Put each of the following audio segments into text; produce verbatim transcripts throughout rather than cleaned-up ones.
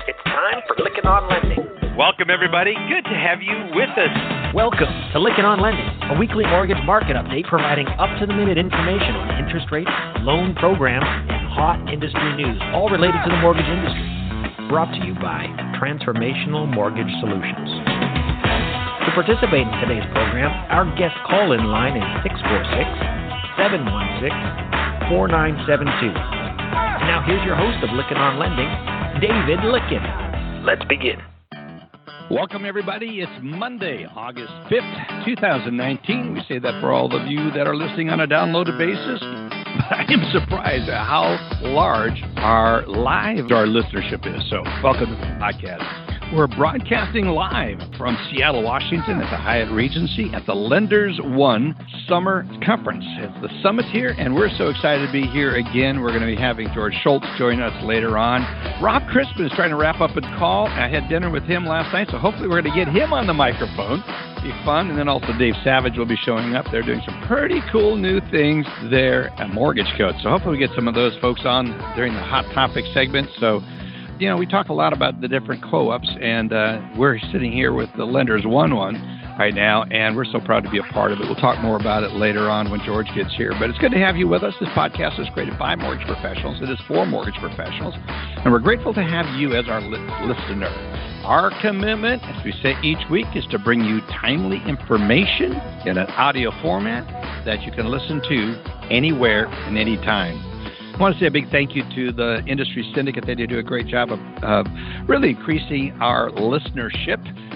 It's time for Lykken on Lending. Welcome, everybody. Good to have you with us. Welcome to Lykken on Lending, a weekly mortgage market update providing up-to-the-minute information on interest rates, loan programs, and hot industry news, all related to the mortgage industry. Brought to you by Transformational Mortgage Solutions. To participate in today's program, our guest call-in line is six four six, seven one six, four nine seven two. And now here's your host of Lykken on Lending, David Lykken. Let's begin. Welcome, everybody. It's Monday, August fifth, twenty nineteen. We say that for all of you that are listening on a downloaded basis. But I am surprised at how large our live our listenership is. So welcome to the podcast. We're broadcasting live from Seattle, Washington at the Hyatt Regency at the Lenders One Summer Conference. It's the summit here, and we're so excited to be here again. We're going to be having George Schultz join us later on. Rob Crispin is trying to wrap up a call. I had dinner with him last night, so hopefully we're going to get him on the microphone. Be fun. And then also Dave Savage will be showing up. They're doing some pretty cool new things there at Mortgage Code. So hopefully we get some of those folks on during the Hot Topic segment. So you know, we talk a lot about the different co-ops, and uh, we're sitting here with the Lenders One one right now, and we're so proud to be a part of it. We'll talk more about it later on when George gets here, but it's good to have you with us. This podcast is created by mortgage professionals. It is for mortgage professionals, and we're grateful to have you as our li- listener. Our commitment, as we say each week, is to bring you timely information in an audio format that you can listen to anywhere and anytime. I want to say a big thank you to the Industry Syndicate. They do a great job of uh, really increasing our listenership.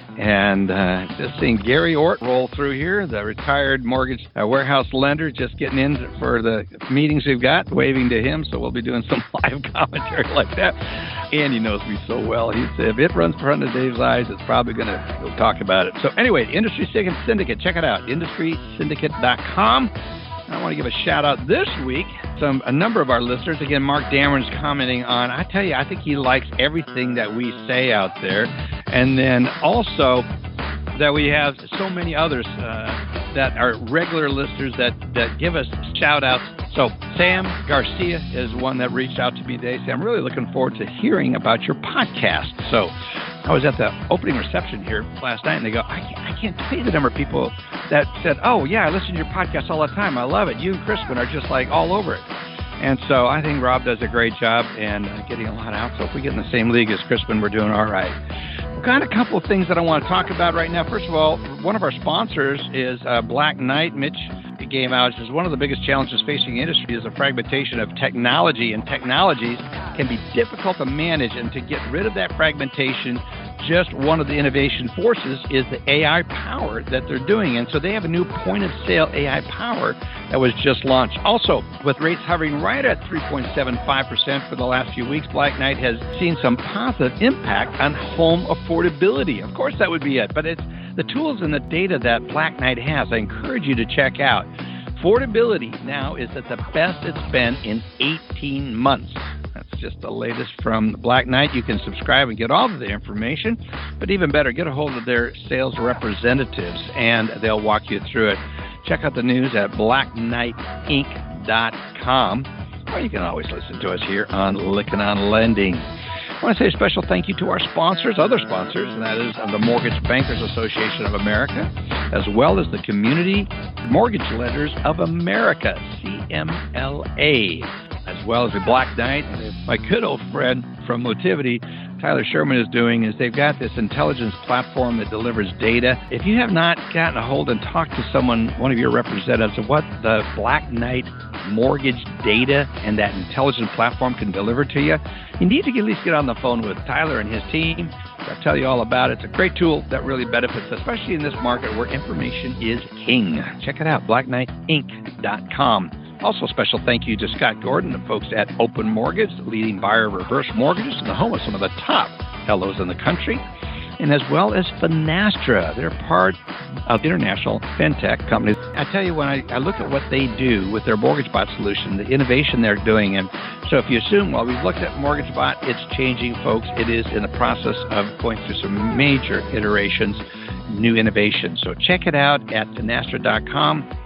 And uh, just seeing Gary Ort roll through here, the retired mortgage uh, warehouse lender, just getting in for the meetings we've got, waving to him. So we'll be doing some live commentary like that. Andy knows me so well. He said, if it runs in front of Dave's eyes, it's probably going to we'll talk about it. So anyway, Industry Syndicate, check it out, industry syndicate dot com. I want to give a shout out this week to a number of our listeners. Again, Mark Dameron's commenting on, I tell you, I think he likes everything that we say out there. And then also that we have so many others uh, that are regular listeners that, that give us shout outs. So Sam Garcia is one that reached out to me today. Say, I'm really looking forward to hearing about your podcast. So I was at the opening reception here last night, and they go, I can't, I can't tell you the number of people that said, oh, yeah, I listen to your podcast all the time. I love it. You and Crispin are just like all over it. And so I think Rob does a great job and uh, getting a lot out. So if we get in the same league as Crispin, we're doing all right. We've got a couple of things that I want to talk about right now. First of all, one of our sponsors is uh, Black Knight. Mitch gave out, says one of the biggest challenges facing the industry is the fragmentation of technology, and technologies can be difficult to manage. And to get rid of that fragmentation, just one of the innovation forces is the A I power that they're doing. And so they have a new point-of-sale A I power that was just launched. Also, with rates hovering right at three point seven five percent for the last few weeks, Black Knight has seen some positive impact on home affordability. Of course, that would be it, but it's the tools and the data that Black Knight has, I encourage you to check out. Affordability now is at the best it's been in eighteen months. That's just the latest from Black Knight. You can subscribe and get all of the information, but even better, get a hold of their sales representatives, and they'll walk you through it. Check out the news at black knight inc dot com, or you can always listen to us here on Lykken on Lending. I want to say a special thank you to our sponsors, other sponsors, and that is the Mortgage Bankers Association of America, as well as the Community Mortgage Lenders of America, C M L A, as well as the Black Knight. My good old friend from Motivity, Tyler Sherman, is doing is they've got this intelligence platform that delivers data. If you have not gotten a hold and talked to someone, one of your representatives, of what the Black Knight mortgage data and that intelligent platform can deliver to you, you need to at least get on the phone with Tyler and his team. I'll tell you all about it. It's a great tool that really benefits, especially in this market where information is king. Check it out, black knight inc dot com. Also, special thank you to Scott Gordon and folks at Open Mortgage, the leading buyer of reverse mortgages and the home of some of the top L Os in the country, and as well as Finastra. They're part of international fintech companies. I tell you, when I, I look at what they do with their MortgageBot solution, the innovation they're doing, and so if you assume, well, we've looked at MortgageBot, it's changing, folks. It is in the process of going through some major iterations, new innovations. So check it out at finastra dot com.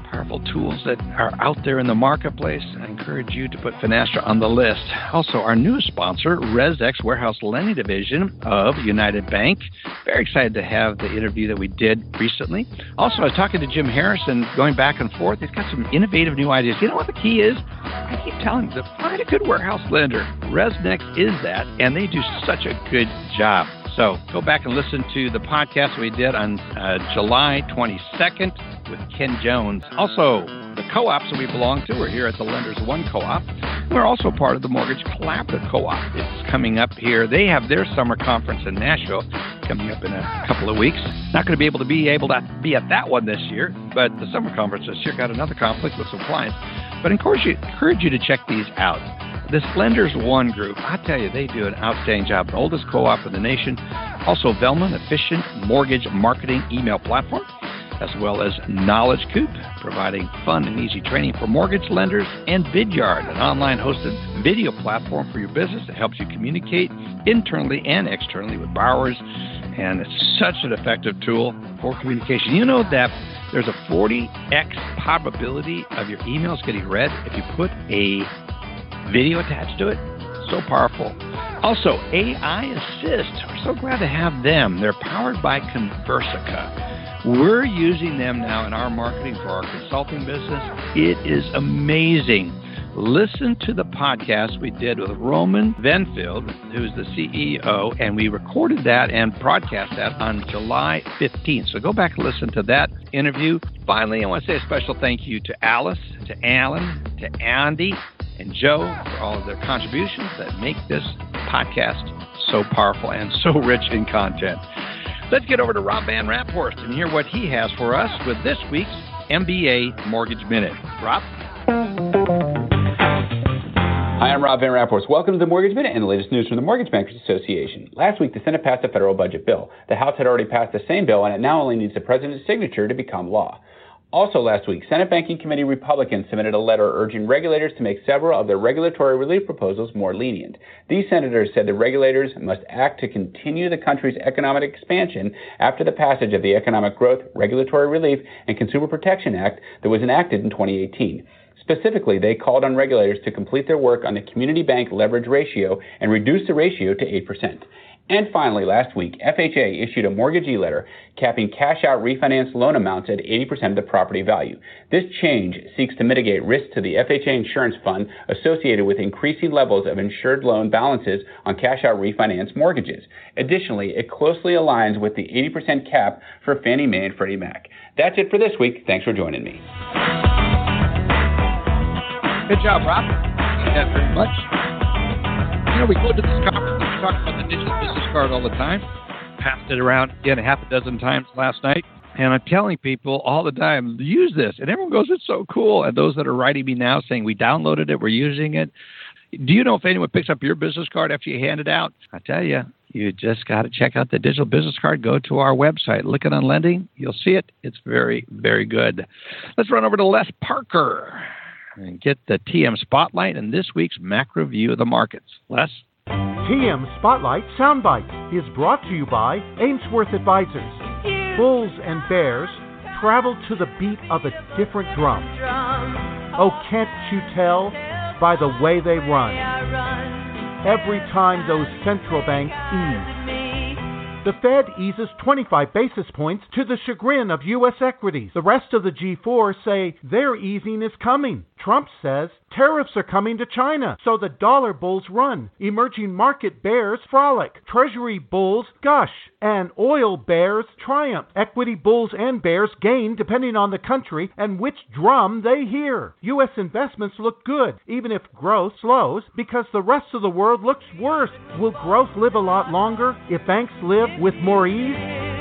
powerful tools that are out there in the marketplace. I encourage you to put Finastra on the list. Also, our newest sponsor, ResX Warehouse Lending Division of United Bank. Very excited to have the interview that we did recently. Also, I was talking to Jim Harrison, going back and forth. He's got some innovative new ideas. You know what the key is? I keep telling you, find a good warehouse lender. ResNex is that, and they do such a good job. So go back and listen to the podcast we did on uh, July twenty-second with Ken Jones. Also, the co-ops that we belong to are here at the Lenders One Co-op. We're also part of the Mortgage Collaborative Co-op. It's coming up here. They have their summer conference in Nashville coming up in a couple of weeks. Not going to be able to be able to be at that one this year, but the summer conference this year got another conflict with some clients. But I encourage you, encourage you to check these out. This Lenders One group, I tell you, they do an outstanding job. The oldest co-op in the nation. Also, Velma, efficient mortgage marketing email platform, as well as Knowledge Coop, providing fun and easy training for mortgage lenders, and Vidyard, an online hosted video platform for your business that helps you communicate internally and externally with borrowers. And it's such an effective tool for communication. You know that there's a forty x probability of your emails getting read if you put a video attached to it. So powerful. Also, A I Assist. We're so glad to have them. They're powered by Conversica. We're using them now in our marketing for our consulting business. It is amazing. Listen to the podcast we did with Roman Venfield, who's the C E O, and we recorded that and broadcast that on July fifteenth. So go back and listen to that interview. Finally, I want to say a special thank you to Alice, to Alan, to Andy, and Joe for all of their contributions that make this podcast so powerful and so rich in content. Let's get over to Rob Van Raphorst and hear what he has for us with this week's M B A Mortgage Minute. Rob? Hi, I'm Rob Van Raphorst. Welcome to the Mortgage Minute and the latest news from the Mortgage Bankers Association. Last week, the Senate passed a federal budget bill. The House had already passed the same bill, and it now only needs the president's signature to become law. Also last week, Senate Banking Committee Republicans submitted a letter urging regulators to make several of their regulatory relief proposals more lenient. These senators said the regulators must act to continue the country's economic expansion after the passage of the Economic Growth, Regulatory Relief, and Consumer Protection Act that was enacted in twenty eighteen. Specifically, they called on regulators to complete their work on the community bank leverage ratio and reduce the ratio to eight percent. And finally, last week, F H A issued a mortgagee letter capping cash-out refinance loan amounts at eighty percent of the property value. This change seeks to mitigate risk to the F H A insurance fund associated with increasing levels of insured loan balances on cash-out refinance mortgages. Additionally, it closely aligns with the eighty percent cap for Fannie Mae and Freddie Mac. That's it for this week. Thanks for joining me. Good job, Rob. Thank you very much. You know, we go to this conference, we talk about the digital business card all the time. Passed it around again a half a dozen times last night. And I'm telling people all the time, use this. And everyone goes, it's so cool. And those that are writing me now saying, we downloaded it, we're using it. Do you know if anyone picks up your business card after you hand it out? I tell you, you just got to check out the digital business card. Go to our website, Lykken on Lending. You'll see it. It's very, very good. Let's run over to Les Parker and get the T M Spotlight and this week's macro view of the markets. Les? T M Spotlight Soundbite is brought to you by Ainsworth Advisors. Bulls and bears travel to the beat of a different drum. Oh, can't you tell by the way they run? Every time those central banks ease. The Fed eases twenty-five basis points to the chagrin of U S equities. The rest of the G four say their easing is coming. Trump says tariffs are coming to China, so the dollar bulls run. Emerging market bears frolic. Treasury bulls gush. And oil bears triumph. Equity bulls and bears gain depending on the country and which drum they hear. U S investments look good, even if growth slows, because the rest of the world looks worse. Will growth live a lot longer if banks live with more ease?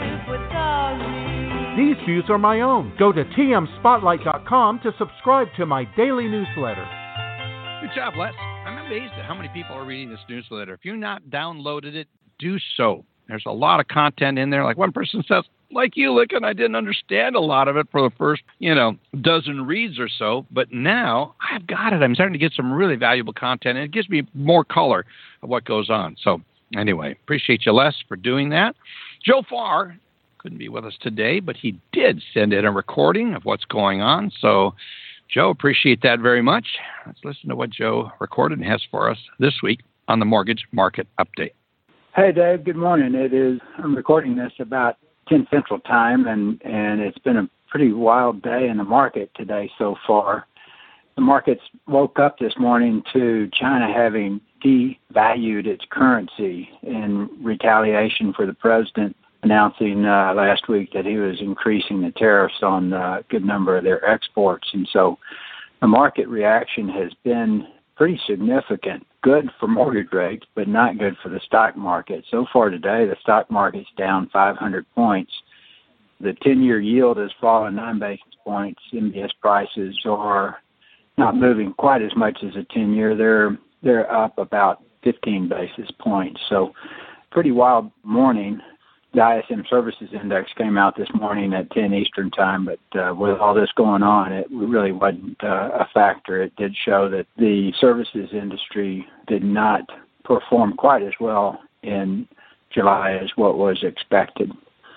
These views are my own. Go to T M spotlight dot com to subscribe to my daily newsletter. Good job, Les. I'm amazed at how many people are reading this newsletter. If you've not downloaded it, do so. There's a lot of content in there. Like one person says, like you, Lykken, I didn't understand a lot of it for the first, you know, dozen reads or so. But now I've got it. I'm starting to get some really valuable content, and it gives me more color of what goes on. So anyway, appreciate you, Les, for doing that. Joe Farr couldn't be with us today, but he did send in a recording of what's going on. So, Joe, appreciate that very much. Let's listen to what Joe recorded and has for us this week on the Mortgage Market Update. Hey, Dave. Good morning. It is, I'm recording this about ten Central Time, and, and it's been a pretty wild day in the market today so far. The markets woke up this morning to China having devalued its currency in retaliation for the president announcing uh, last week that he was increasing the tariffs on uh, a good number of their exports. And so the market reaction has been pretty significant. Good for mortgage rates, but not good for the stock market. So far today, the stock market's down five hundred points. The ten-year yield has fallen nine basis points. M B S prices are not moving quite as much as a ten-year. They're they're up about fifteen basis points. So pretty wild morning. The I S M Services Index came out this morning at ten Eastern Time, but uh, with all this going on, it really wasn't uh, a factor. It did show that the services industry did not perform quite as well in July as what was expected.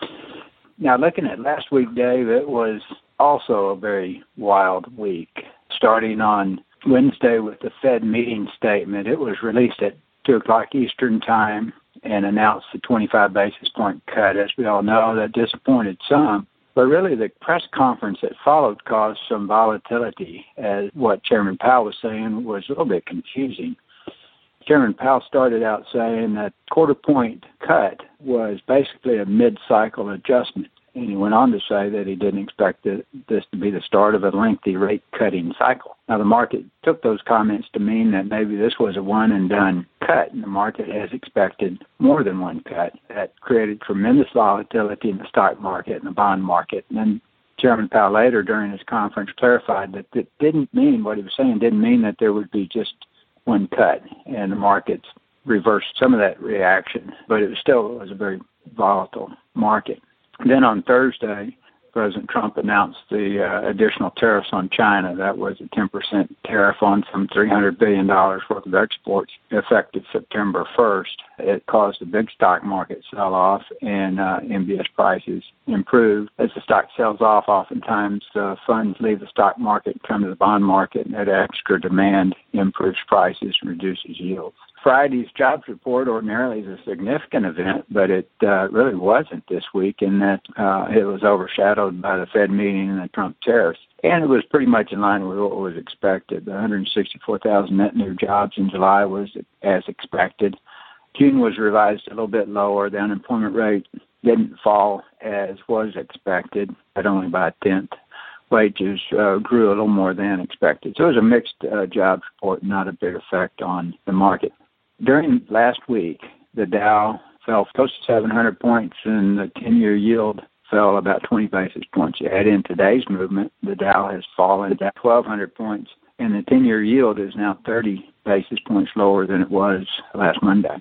Now, looking at last week, Dave, it was also a very wild week. Starting on Wednesday with the Fed meeting statement, it was released at two o'clock Eastern Time and announced the twenty-five basis point cut. As we all know, that disappointed some. But really, the press conference that followed caused some volatility, as what Chairman Powell was saying was a little bit confusing. Chairman Powell started out saying that quarter point cut was basically a mid-cycle adjustment. And he went on to say that he didn't expect it, this to be the start of a lengthy rate-cutting cycle. Now, the market took those comments to mean that maybe this was a one-and-done cut, and the market has expected more than one cut. That created tremendous volatility in the stock market and the bond market. And then Chairman Powell later during his conference clarified that it didn't mean, what he was saying didn't mean that there would be just one cut, and the markets reversed some of that reaction, but it was still it was a very volatile market. Then on Thursday, President Trump announced the uh, additional tariffs on China. That was a ten percent tariff on some three hundred billion dollars worth of exports effective September first. It caused the big stock market sell-off, and uh, M B S prices improved. As the stock sells off, oftentimes uh, funds leave the stock market and come to the bond market, and that extra demand improves prices and reduces yields. Friday's jobs report ordinarily is a significant event, but it uh, really wasn't this week in that uh, it was overshadowed by the Fed meeting and the Trump tariffs. And it was pretty much in line with what was expected. The one hundred sixty-four thousand net new jobs in July was as expected. June was revised a little bit lower. The unemployment rate didn't fall as was expected, but only by a tenth. Wages uh, grew a little more than expected. So it was a mixed uh, jobs report, not a big effect on the market. During last week, the Dow fell close to seven hundred points, and the ten-year yield fell about twenty basis points. You add in today's movement, the Dow has fallen about twelve hundred points, and the ten-year yield is now thirty basis points lower than it was last Monday.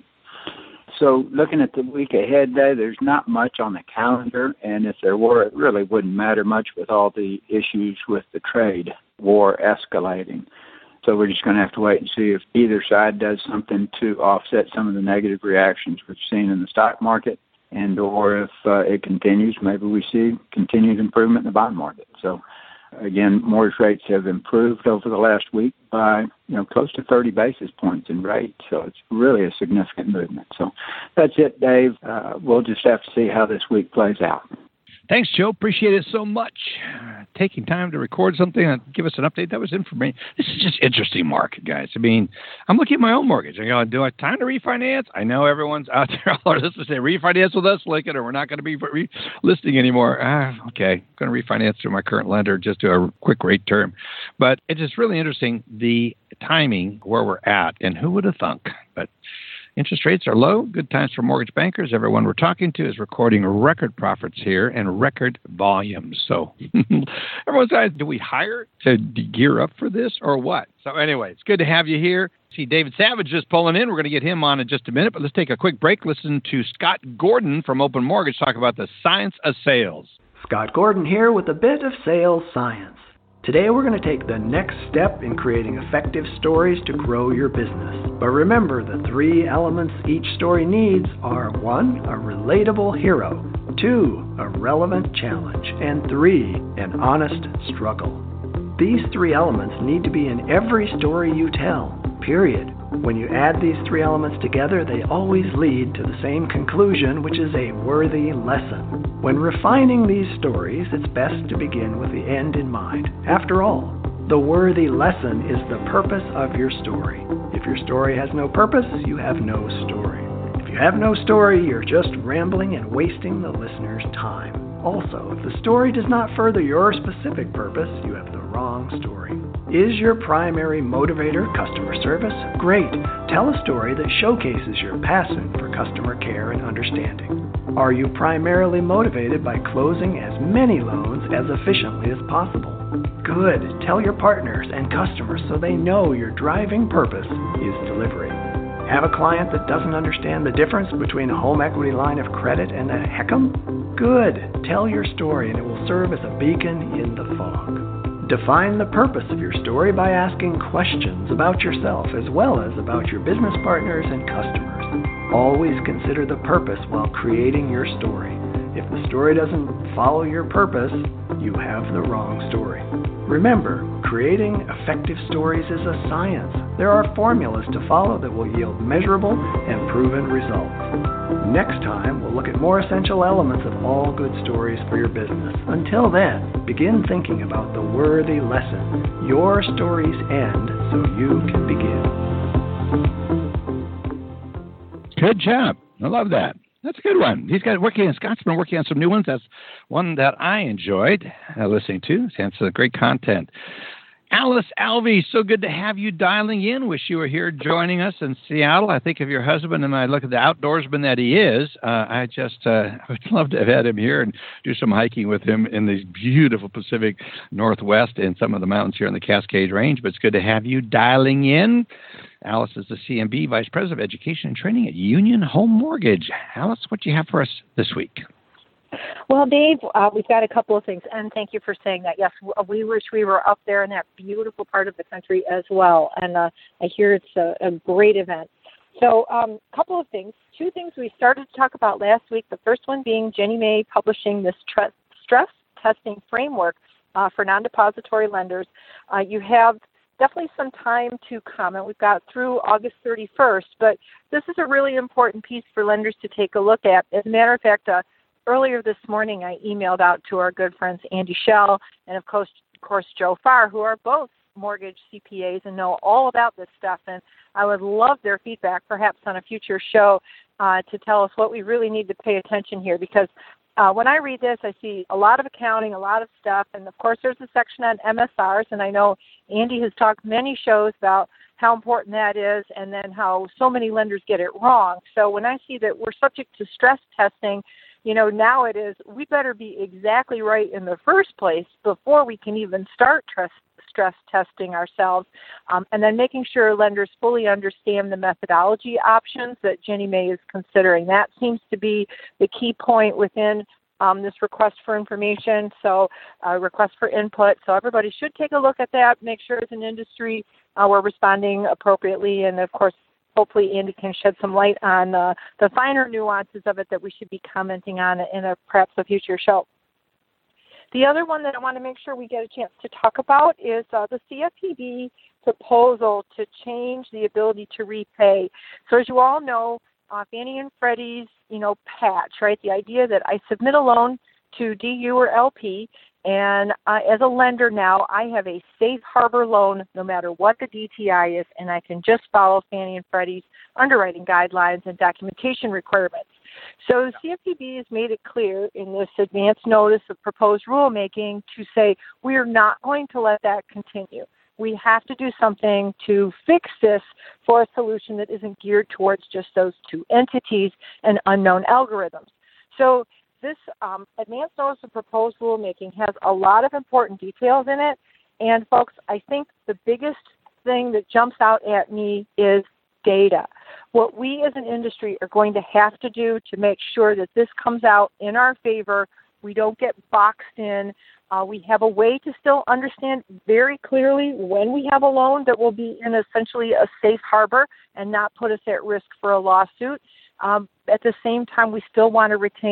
So looking at the week ahead, Dave, there's not much on the calendar, and if there were, it really wouldn't matter much with all the issues with the trade war escalating. So we're just going to have to wait and see if either side does something to offset some of the negative reactions we've seen in the stock market, and or if uh, it continues, maybe we see continued improvement in the bond market. So again, mortgage rates have improved over the last week by, you know, close to thirty basis points in rate. So it's really a significant movement. So that's it, Dave. Uh, we'll just have to see how this week plays out. Thanks, Joe. Appreciate it so much. Taking time to record something and give us an update. That was information. This is just interesting market, guys. I mean, I'm looking at my own mortgage. I go, do I have time to refinance? I know everyone's out there. All our listeners say, refinance with us, Lincoln, or we're not going to be re- listing anymore. Ah, okay. I'm going to refinance through my current lender, just do a quick rate term. But it's just really interesting, the timing where we're at, and who would have thunk? But interest rates are low. Good times for mortgage bankers. Everyone we're talking to is recording record profits here and record volumes. So everyone's asking, do we hire to gear up for this or what? So anyway, it's good to have you here. See David Savage just pulling in. We're going to get him on in just a minute, but let's take a quick break. Listen to Scott Gordon from Open Mortgage talk about the science of sales. Scott Gordon here with a bit of sales science. Today we're going to take the next step in creating effective stories to grow your business. But remember, the three elements each story needs are one, a relatable hero, two, a relevant challenge, and three, an honest struggle. These three elements need to be in every story you tell, period. When you add these three elements together, they always lead to the same conclusion, which is a worthy lesson. When refining these stories, it's best to begin with the end in mind. After all, the worthy lesson is the purpose of your story. If your story has no purpose, you have no story. If you have no story, you're just rambling and wasting the listener's time. Also, if the story does not further your specific purpose, you have the wrong story. Is your primary motivator customer service? Great. Tell a story that showcases your passion for customer care and understanding. Are you primarily motivated by closing as many loans as efficiently as possible? Good. Tell your partners and customers so they know your driving purpose is delivery. Have a client that doesn't understand the difference between a home equity line of credit and a HECM? Good. Tell your story and it will serve as a beacon in the fog. Define the purpose of your story by asking questions about yourself as well as about your business partners and customers. Always consider the purpose while creating your story. If the story doesn't follow your purpose, you have the wrong story. Remember, creating effective stories is a science. There are formulas to follow that will yield measurable and proven results. Next time, we'll look at more essential elements of all good stories for your business. Until then, begin thinking about the worthy lesson. Your stories end so you can begin. Good job. I love that. That's a good one. He's got working. Scott's been working on some new ones. That's one that I enjoyed uh, listening to. It's uh, great content. Alice Alvey, so good to have you dialing in. Wish you were here joining us in Seattle. I think of your husband, and I look at the outdoorsman that he is. Uh, I just uh, would love to have had him here and do some hiking with him in the beautiful Pacific Northwest and some of the mountains here in the Cascade Range. But it's good to have you dialing in. Alice is the C M B Vice President of Education and Training at Union Home Mortgage. Alice, what do you have for us this week? Well, Dave, uh, we've got a couple of things, and thank you for saying that. Yes, we wish we were up there in that beautiful part of the country as well, and uh, I hear it's a, a great event. So a um, couple of things. Two things we started to talk about last week, the first one being Ginnie Mae publishing this tre- stress testing framework uh, for non-depository lenders. Uh, you have definitely some time to comment. We've got through August thirty-first, but this is a really important piece for lenders to take a look at. As a matter of fact, uh, earlier this morning I emailed out to our good friends Andy Schell and, of course, of course, Joe Farr, who are both mortgage C P As and know all about this stuff, and I would love their feedback, perhaps on a future show, uh, to tell us what we really need to pay attention here, because Uh, when I read this, I see a lot of accounting, a lot of stuff, and of course there's a section on M S Rs, and I know Andy has talked many shows about how important that is and then how so many lenders get it wrong. So when I see that we're subject to stress testing, you know, now it is, we better be exactly right in the first place before we can even start trust, stress testing ourselves, um, and then making sure lenders fully understand the methodology options that Ginnie Mae is considering. That seems to be the key point within um, this request for information, so uh, request for input. So everybody should take a look at that, make sure as an industry uh, we're responding appropriately, and of course, hopefully Andy can shed some light on uh, the finer nuances of it that we should be commenting on in a perhaps a future show. The other one that I want to make sure we get a chance to talk about is uh, the C F P B proposal to change the ability to repay. So as you all know, uh, Fannie and Freddie's, you know, patch, right? The idea that I submit a loan to D U or L P, and uh, as a lender now, I have a safe harbor loan no matter what the D T I is, and I can just follow Fannie and Freddie's underwriting guidelines and documentation requirements. So the C F P B has made it clear in this advance notice of proposed rulemaking to say we are not going to let that continue. We have to do something to fix this for a solution that isn't geared towards just those two entities and unknown algorithms. So this um, advance notice of proposed rulemaking has a lot of important details in it. And, folks, I think the biggest thing that jumps out at me is data. What we as an industry are going to have to do to make sure that this comes out in our favor, we don't get boxed in. Uh, we have a way to still understand very clearly when we have a loan that will be in essentially a safe harbor and not put us at risk for a lawsuit. Um, at the same time, we still want to retain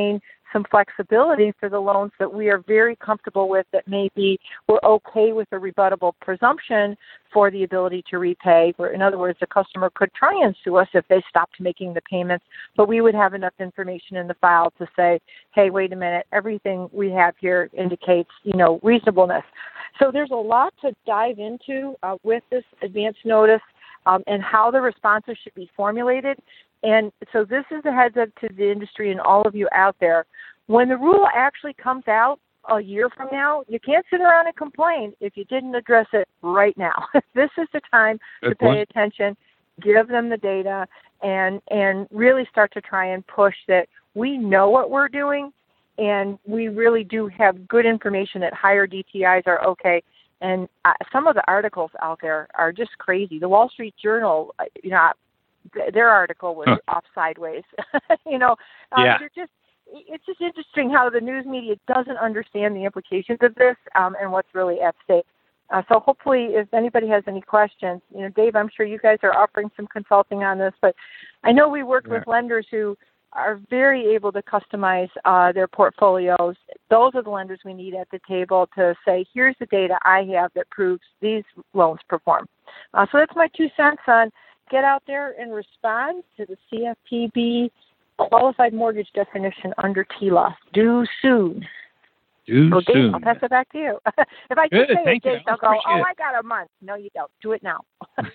some flexibility for the loans that we are very comfortable with, that maybe we're okay with a rebuttable presumption for the ability to repay. Where, in other words, the customer could try and sue us if they stopped making the payments, but we would have enough information in the file to say, hey, wait a minute, everything we have here indicates, you know, reasonableness. So there's a lot to dive into uh, with this advance notice um, and how the responses should be formulated. And so this is a heads up to the industry and all of you out there. When the rule actually comes out a year from now, you can't sit around and complain if you didn't address it right now. This is the time Good to pay point. attention, give them the data, and and really start to try and push that we know what we're doing, and we really do have good information that higher D T Is are okay. And uh, some of the articles out there are just crazy. The Wall Street Journal, you know, their article was huh. off sideways. you know, um, yeah. they're just, it's just interesting how the news media doesn't understand the implications of this um, and what's really at stake. Uh, so hopefully, if anybody has any questions, you know, Dave, I'm sure you guys are offering some consulting on this, but I know we work yeah. with lenders who are very able to customize uh, their portfolios. Those are the lenders we need at the table to say, here's the data I have that proves these loans perform. Uh, so that's my two cents on get out there and respond to the C F P B qualified mortgage definition under T L A. Do soon. Do so, Dave, soon. I'll pass it back to you. If I Good, just say thank it, Dave, they'll go, oh, it. I got a month. No, you don't. Do it now.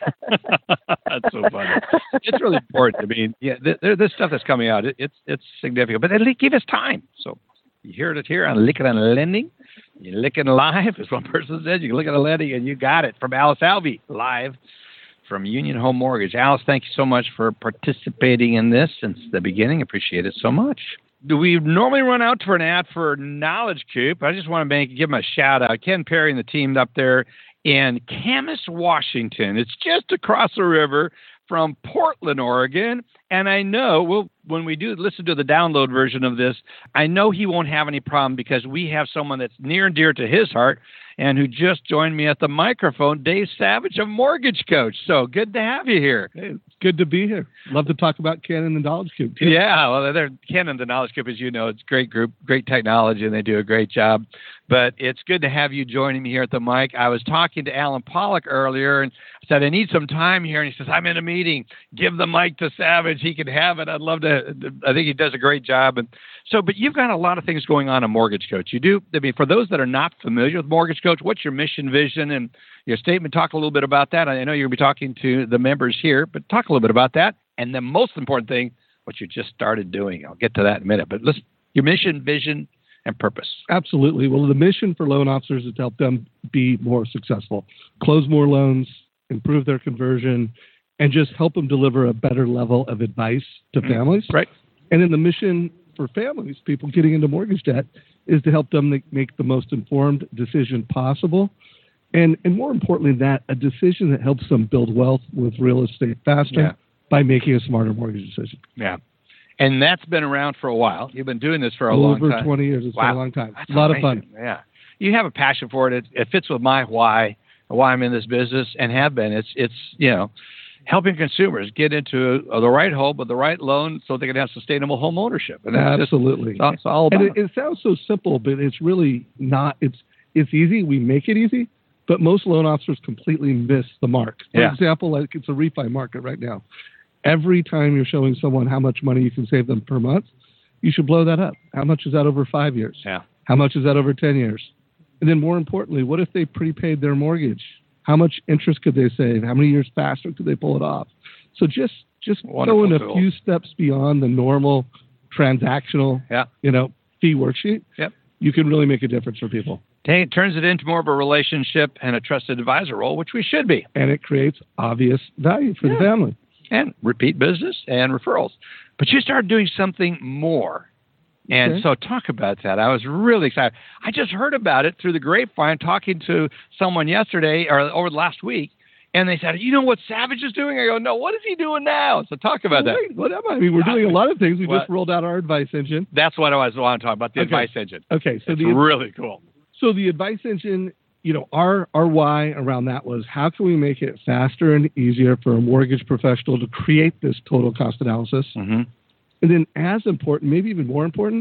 That's so funny. It's really important. I mean, yeah, th- th- this stuff that's coming out, it, it's it's significant. But at least give us time. So you hear it here on Licking and Lending. You Licking Live, as one person said. You can Licking and Lending, and you got it from Alice Alvey, live from Union Home Mortgage. Alice, thank you so much for participating in this since the beginning. Appreciate it so much. Do we normally run out for an ad for Knowledge Coop? I just want to make, give them a shout out. Ken Perry and the team up there in Camas, Washington. It's just across the river from Portland, Oregon. And I know, well, when we do listen to the download version of this, I know he won't have any problem because we have someone that's near and dear to his heart and who just joined me at the microphone, Dave Savage of Mortgage Coach. So good to have you here. Hey, it's good to be here. Love to talk about Ken and the Knowledge Coop, too. Yeah, well, they're, Ken and the Knowledge Coop, as you know, it's a great group, great technology, and they do a great job. But it's good to have you joining me here at the mic. I was talking to Alan Pollock earlier and said, I need some time here. And he says, I'm in a meeting. Give the mic to Savage. He can have it. I'd love to. I think he does a great job. And so, but you've got a lot of things going on in Mortgage Coach. You do. I mean, for those that are not familiar with Mortgage Coach, what's your mission, vision, and your statement? Talk a little bit about that. I know you're going to be talking to the members here, but talk a little bit about that. And the most important thing, what you just started doing. I'll get to that in a minute. But listen, your mission, vision, and purpose. Absolutely. Well, the mission for loan officers is to help them be more successful, close more loans, improve their conversion, and just help them deliver a better level of advice to mm-hmm. families. Right. And then the mission for families, people getting into mortgage debt, is to help them make the most informed decision possible. And and more importantly, that a decision that helps them build wealth with real estate faster yeah. by making a smarter mortgage decision. Yeah. And that's been around for a while. You've been doing this for a Over long time. Over twenty years. It's wow. been a long time. That's a lot amazing. of fun. Yeah. You have a passion for it. it. It fits with my why, why I'm in this business and have been. It's, it's you know, helping consumers get into the right home with the right loan so they can have sustainable home ownership. And that's Absolutely. Just, it's all about and it, it sounds so simple, but it's really not. It's it's easy. We make it easy, but most loan officers completely miss the mark. For yeah. example, like it's a refi market right now. Every time you're showing someone how much money you can save them per month, you should blow that up. How much is that over five years? Yeah. How much is that over ten years? And then more importantly, what if they prepaid their mortgage? How much interest could they save? How many years faster could they pull it off? So just just going a few steps beyond the normal transactional, yeah. you know, fee worksheet, yep. you can really make a difference for people. It turns it into more of a relationship and a trusted advisor role, which we should be. And it creates obvious value for yeah. the family. And repeat business and referrals. But you started doing something more. And okay. so talk about that. I was really excited. I just heard about it through the grapevine talking to someone yesterday or over the last week. And they said, you know what Savage is doing? I go, no, what is he doing now? So talk about well, that. Wait, what am I? I mean, we're doing a lot of things. We what? just rolled out our advice engine. That's what I was want to talk about, the okay. advice engine. Okay. So it's the, really cool. So the advice engine, you know, our, our why around that was how can we make it faster and easier for a mortgage professional to create this total cost analysis? Mm-hmm. And then as important, maybe even more important,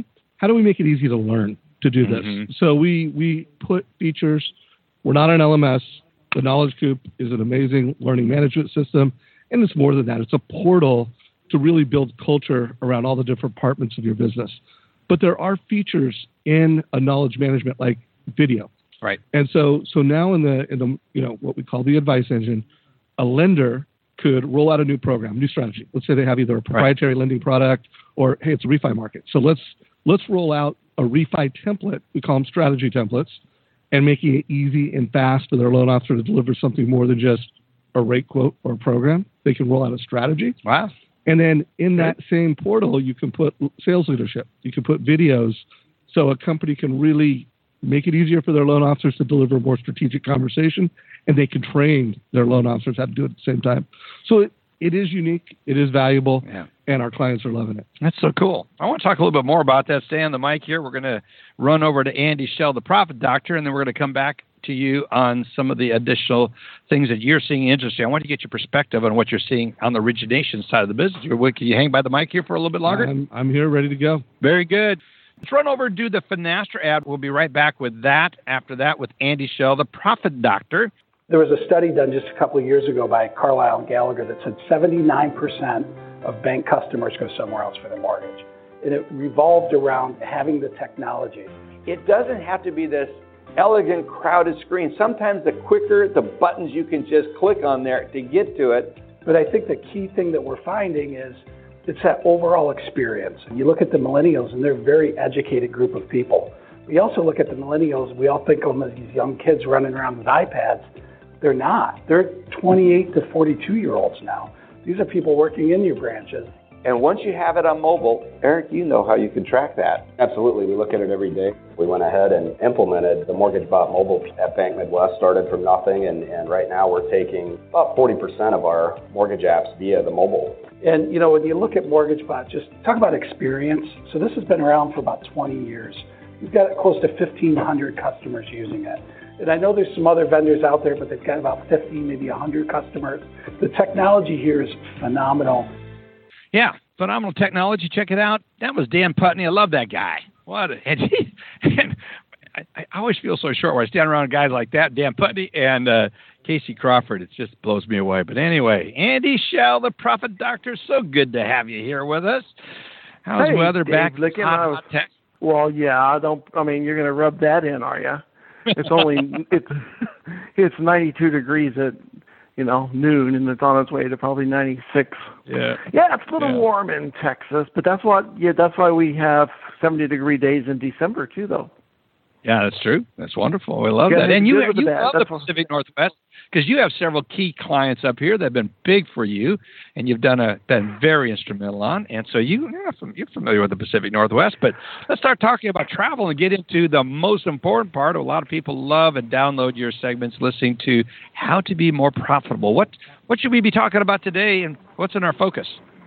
how do we make it easy to learn to do this? Mm-hmm. So we, we put features. We're not an L M S. The Knowledge Coop is an amazing learning management system. And it's more than that. It's a portal to really build culture around all the different departments of your business. But there are features in a knowledge management like video. Right. And so so now in the in the you know what we call the advice engine, a lender could roll out a new program, new strategy. Let's say they have either a proprietary right. lending product or hey, it's a refi market. So let's let's roll out a refi template. We call them strategy templates, and making it easy and fast for their loan officer to deliver something more than just a rate quote or a program. They can roll out a strategy. Wow. And then in that same portal, you can put sales leadership. You can put videos so a company can really make it easier for their loan officers to deliver a more strategic conversation, and they can train their loan officers how to do it at the same time. So it, it is unique. It is valuable, yeah. and our clients are loving it. That's so cool. I want to talk a little bit more about that. Stay on the mic here. We're going to run over to Andy Schell, the Profit Doctor, and then we're going to come back to you on some of the additional things that you're seeing interesting. I want to get your perspective on what you're seeing on the origination side of the business. Can you hang by the mic here for a little bit longer? I'm, I'm here, ready to go. Very good. Let's run over and do the Finastra ad. We'll be right back with that. After that, with Andy Schell, the Profit Doctor. There was a study done just a couple of years ago by Carlisle and Gallagher that said seventy-nine percent of bank customers go somewhere else for their mortgage. And it revolved around having the technology. It doesn't have to be this elegant, crowded screen. Sometimes the quicker the buttons you can just click on there to get to it. But I think the key thing that we're finding is it's that overall experience. And you look at the millennials, and they're a very educated group of people. We also look at the millennials, we all think of them as these young kids running around with iPads. They're not. They're twenty-eight to forty-two-year-olds now. These are people working in your branches. And once you have it on mobile, Eric, you know how you can track that. Absolutely. We look at it every day. We went ahead and implemented the Mortgage Bot mobile at Bank Midwest, started from nothing, and, and right now we're taking about forty percent of our mortgage apps via the mobile. And, you know, when you look at Mortgage Bot, just talk about experience. So this has been around for about twenty years. We've got close to fifteen hundred customers using it. And I know there's some other vendors out there, but they've got about fifty, maybe one hundred customers. The technology here is phenomenal. Yeah, phenomenal technology. Check it out. That was Dan Putney. I love that guy. What? A, and, he, and I, I always feel so short when I stand around guys like that, Dan Putney and uh, Casey Crawford. It just blows me away. But anyway, Andy Schell, the Profit Doctor. So good to have you here with us. How's hey, weather Dave, back? Looking hot, hot hot well, yeah. I don't. I mean, you're going to rub that in, are you? It's only it's it's ninety-two degrees at you know noon, and it's on its way to probably ninety-six. Yeah, yeah, it's a little yeah. warm in Texas, but that's what yeah, that's why we have seventy degree days in December too, though. Yeah, that's true. That's wonderful. We love that. And you, you the love that's the Pacific what... Northwest because you have several key clients up here that have been big for you, and you've done a been very instrumental on. And so you, you're familiar with the Pacific Northwest. But let's start talking about travel and get into the most important part. A lot of people love and download your segments, listening to how to be more profitable. What what should we be talking about today, and what's in our focus?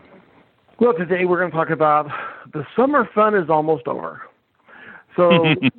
Well, today we're going to talk about the summer fun is almost over. So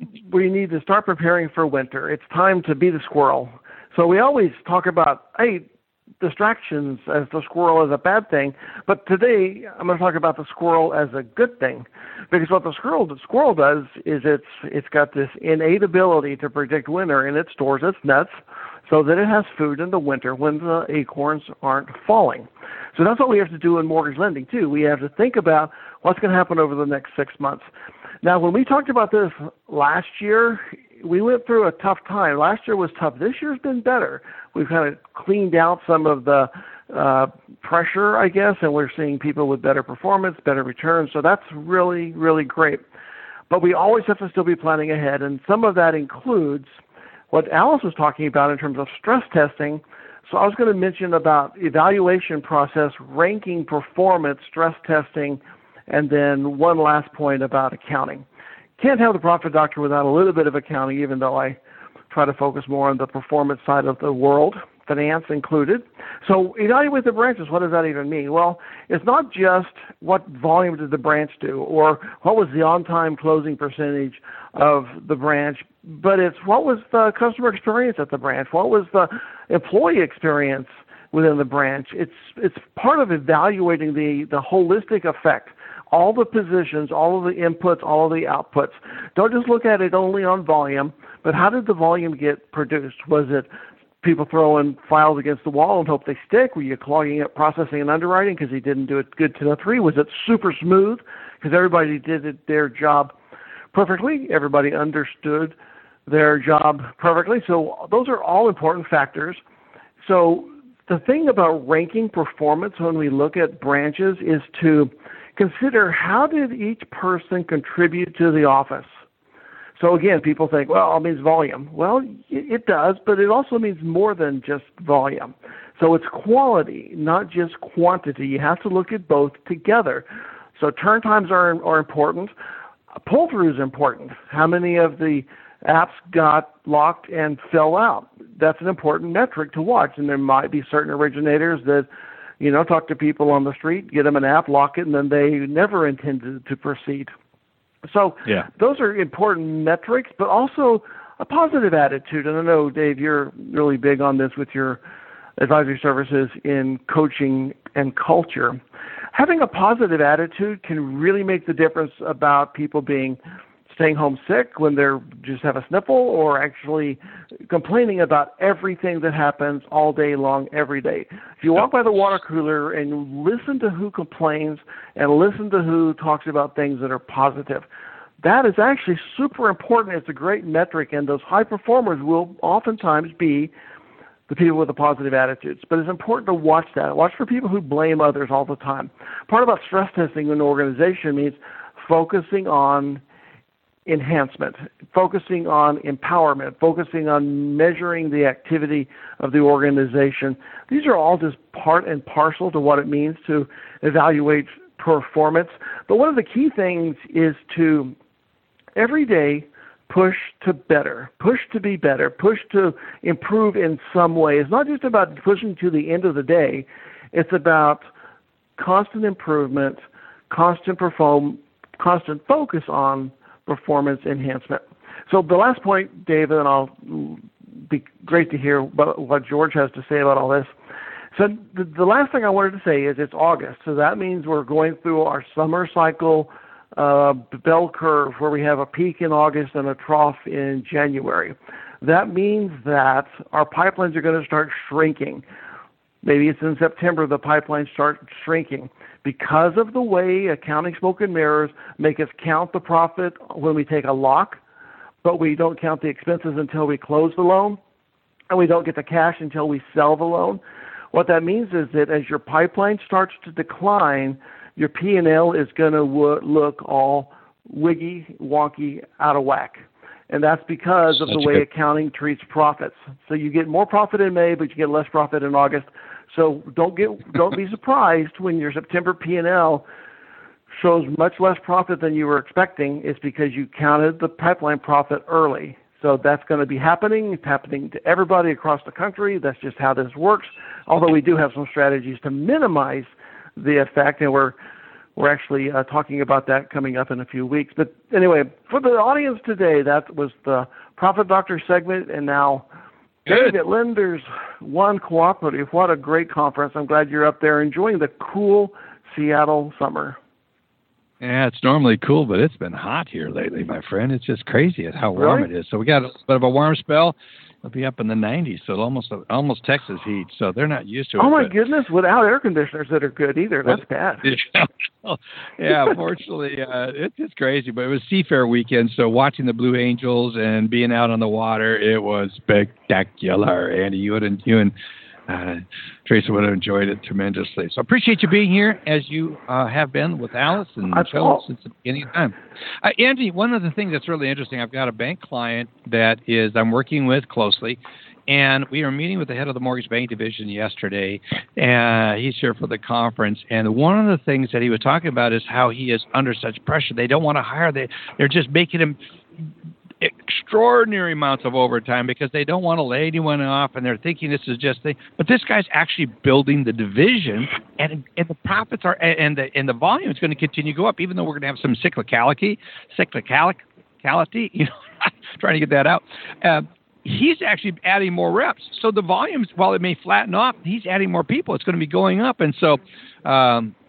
we need to start preparing for winter. It's time to be the squirrel. So we always talk about, hey, distractions as the squirrel is a bad thing. But today I'm going to talk about the squirrel as a good thing. Because what the squirrel, the squirrel does is it's it's got this innate ability to predict winter, and it stores its nuts so that it has food in the winter when the acorns aren't falling. So that's what we have to do in mortgage lending, too. We have to think about what's going to happen over the next six months. Now, when we talked about this last year, we went through a tough time. Last year was tough. This year's been better. We've kind of cleaned out some of the uh, pressure, I guess, and we're seeing people with better performance, better returns. So that's really, really great. But we always have to still be planning ahead, and some of that includes what Alice was talking about in terms of stress testing. So I was going to mention about evaluation process, ranking performance, stress testing, and then one last point about accounting. Can't have the Profit Doctor without a little bit of accounting, even though I try to focus more on the performance side of the world, finance included. So evaluate the branches. What does that even mean? Well, it's not just what volume did the branch do or what was the on-time closing percentage of the branch, but it's what was the customer experience at the branch? What was the employee experience within the branch? It's it's part of evaluating the, the holistic effect. all the positions, all of the inputs, all of the outputs. Don't just look at it only on volume, but how did the volume get produced? Was it people throwing files against the wall and hope they stick? Were you clogging up processing and underwriting because he didn't do it good to the three? Was it super smooth because everybody did it, their job perfectly? Everybody understood their job perfectly. So those are all important factors. So the thing about ranking performance when we look at branches is to consider how did each person contribute to the office. So again, people think, well, it means volume. Well, it does, but it also means more than just volume. So it's quality, not just quantity. You have to look at both together. So turn times are, are important. Pull-through is important. How many of the apps got locked and fell out? That's an important metric to watch. And there might be certain originators that, you know, talk to people on the street, get them an app, lock it, and then they never intended to proceed. So yeah. Those are important metrics, but also a positive attitude. And I know, Dave, you're really big on this with your advisory services in coaching and culture. Having a positive attitude can really make the difference about people being staying home sick when they're just have a sniffle, or actually complaining about everything that happens all day long, every day. If you walk by the water cooler and listen to who complains and listen to who talks about things that are positive, that is actually super important. It's a great metric, and those high performers will oftentimes be the people with the positive attitudes. But it's important to watch that. Watch for people who blame others all the time. Part about stress testing in an organization means focusing on enhancement, focusing on empowerment, focusing on measuring the activity of the organization. These are all just part and parcel to what it means to evaluate performance. But one of the key things is to every day push to better, push to be better, push to improve in some way. It's not just about pushing to the end of the day. It's about constant improvement, constant perform, constant focus on performance enhancement. So the last point, David, and I'll be great to hear what George has to say about all this. So the, the last thing I wanted to say is it's August. So that means we're going through our summer cycle uh, bell curve where we have a peak in August and a trough in January. That means that our pipelines are going to start shrinking. Maybe it's in September the pipelines start shrinking. Because of the way accounting smoke and mirrors make us count the profit when we take a lock, but we don't count the expenses until we close the loan, and we don't get the cash until we sell the loan. What that means is that as your pipeline starts to decline, your P and L is going to w- look all wiggy, wonky, out of whack. And that's because of that's the way good. accounting treats profits. So you get more profit in May, but you get less profit in August. So don't get don't be surprised when your September P and L shows much less profit than you were expecting. It's because you counted the pipeline profit early. So that's going to be happening. It's happening to everybody across the country. That's just how this works. Although we do have some strategies to minimize the effect, and we're we're actually uh, talking about that coming up in a few weeks. But anyway, for the audience today, that was the Profit Doctor segment, and now Dave at Lenders One Cooperative. What a great conference. I'm glad you're up there enjoying the cool Seattle summer. Yeah, it's normally cool, but it's been hot here lately, my friend. It's just crazy at how warm really? it is. So we got a bit of a warm spell. It'll be up in the nineties, so almost almost Texas heat. So they're not used to it. Oh, my but... goodness, without air conditioners that are good either. That's bad. Yeah, fortunately, uh, it's just crazy. But it was Seafair weekend, so watching the Blue Angels and being out on the water, it was spectacular. Andy, you and you and uh, Teresa would have enjoyed it tremendously. So I appreciate you being here, as you uh, have been with Alice and Michelle since the beginning of time. Uh, Andy, one of the things that's really interesting, I've got a bank client that is I'm working with closely, and we were meeting with the head of the mortgage bank division yesterday, and he's here for the conference. And one of the things that he was talking about is how he is under such pressure. They don't want to hire. They, they're just making him extraordinary amounts of overtime because they don't want to lay anyone off, and they're thinking this is just the. But this guy's actually building the division, and and the profits are and the and the volume is going to continue to go up, even though we're going to have some cyclicality, cyclicality. You know, trying to get that out. Uh, he's actually adding more reps, so the volumes, while it may flatten off, he's adding more people. It's going to be going up, and so. Um,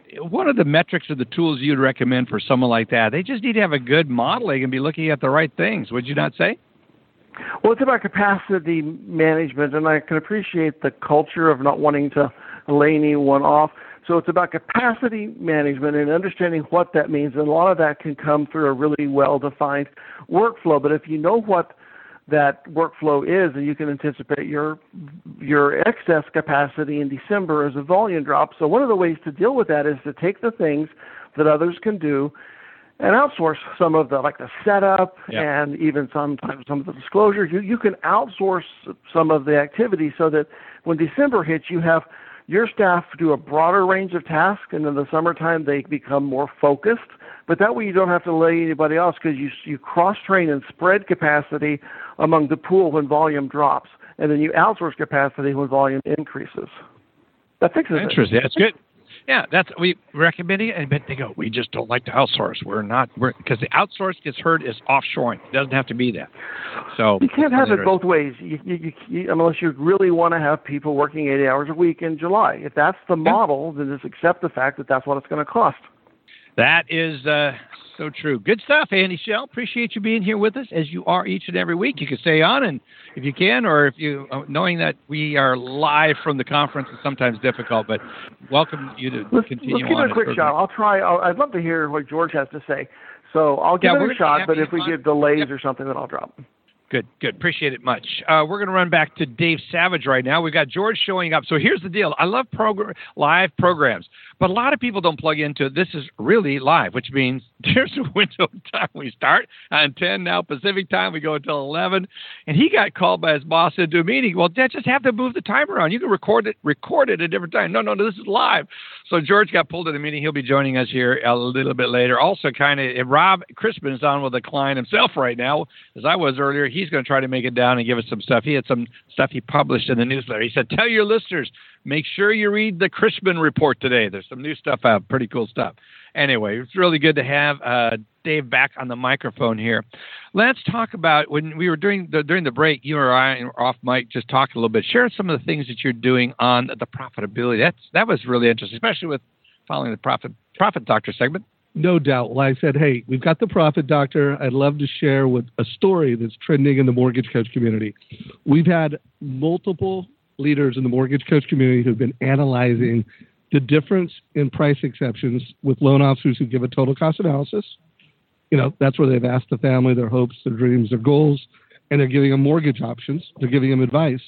what are the metrics or the tools you'd recommend for someone like that? They just need to have a good modeling and be looking at the right things. Would you not say? Well, it's about capacity management, and I can appreciate the culture of not wanting to lay anyone off. So it's about capacity management and understanding what that means, and a lot of that can come through a really well-defined workflow. But if you know what that workflow is, and you can anticipate your your excess capacity in December as a volume drop. So one of the ways to deal with that is to take the things that others can do and outsource some of the, like the setup yeah. and even sometimes some of the disclosure. You you can outsource some of the activity so that when December hits, you have your staff do a broader range of tasks, and in the summertime they become more focused. But that way you don't have to lay anybody else, because you you cross-train and spread capacity among the pool when volume drops, and then you outsource capacity when volume increases. That fixes it. Interesting. That's good. Yeah, that's we recommend it, and but they go, we just don't like to outsource. We're not we're because the outsource gets heard as offshoring. It doesn't have to be that. So you can't have it both ways. You, you, you, you, unless you really want to have people working eighty hours a week in July. If that's the model, then just accept the fact that that's what it's going to cost. That is uh, so true. Good stuff, Andy Schell. Appreciate you being here with us, as you are each and every week. You can stay on, and if you can, or if you, uh, knowing that we are live from the conference is sometimes difficult, but welcome you to let's, continue let's give on. it a quick shot. I'll try. I'll, I'd love to hear what George has to say. So I'll give yeah, it a shot, but if we on. get delays yep. or something, then I'll drop. Good, good. Appreciate it much. Uh, we're going to run back to Dave Savage right now. We've got George showing up. So here's the deal. I love progr- live programs, but a lot of people don't plug into it. This is really live, which means there's a window of time. We start on ten now Pacific time. We go until eleven. And he got called by his boss into a meeting. Well, Dad, just have to move the timer around. You can record it, record it at a different time. No, no, no, this is live. So George got pulled in a meeting. He'll be joining us here a little bit later. Also, kind of, Rob Crispin is on with a client himself right now, as I was earlier. He's going to try to make it down and give us some stuff. He had some stuff he published in the newsletter. He said, tell your listeners, make sure you read the Crispin report today. There's some new stuff out, pretty cool stuff. Anyway, it's really good to have uh, Dave back on the microphone here. Let's talk about, when we were doing the, during the break, you or I were off mic, just talking a little bit. Share some of the things that you're doing on the profitability. That's That was really interesting, especially with following the Profit, profit Doctor segment. No doubt. Well, I said, hey, we've got the Profit Doctor. I'd love to share with a story that's trending in the mortgage coach community. We've had multiple leaders in the mortgage coach community who've been analyzing the difference in price exceptions with loan officers who give a total cost analysis. You know, that's where they've asked the family their hopes, their dreams, their goals, and they're giving them mortgage options. They're giving them advice.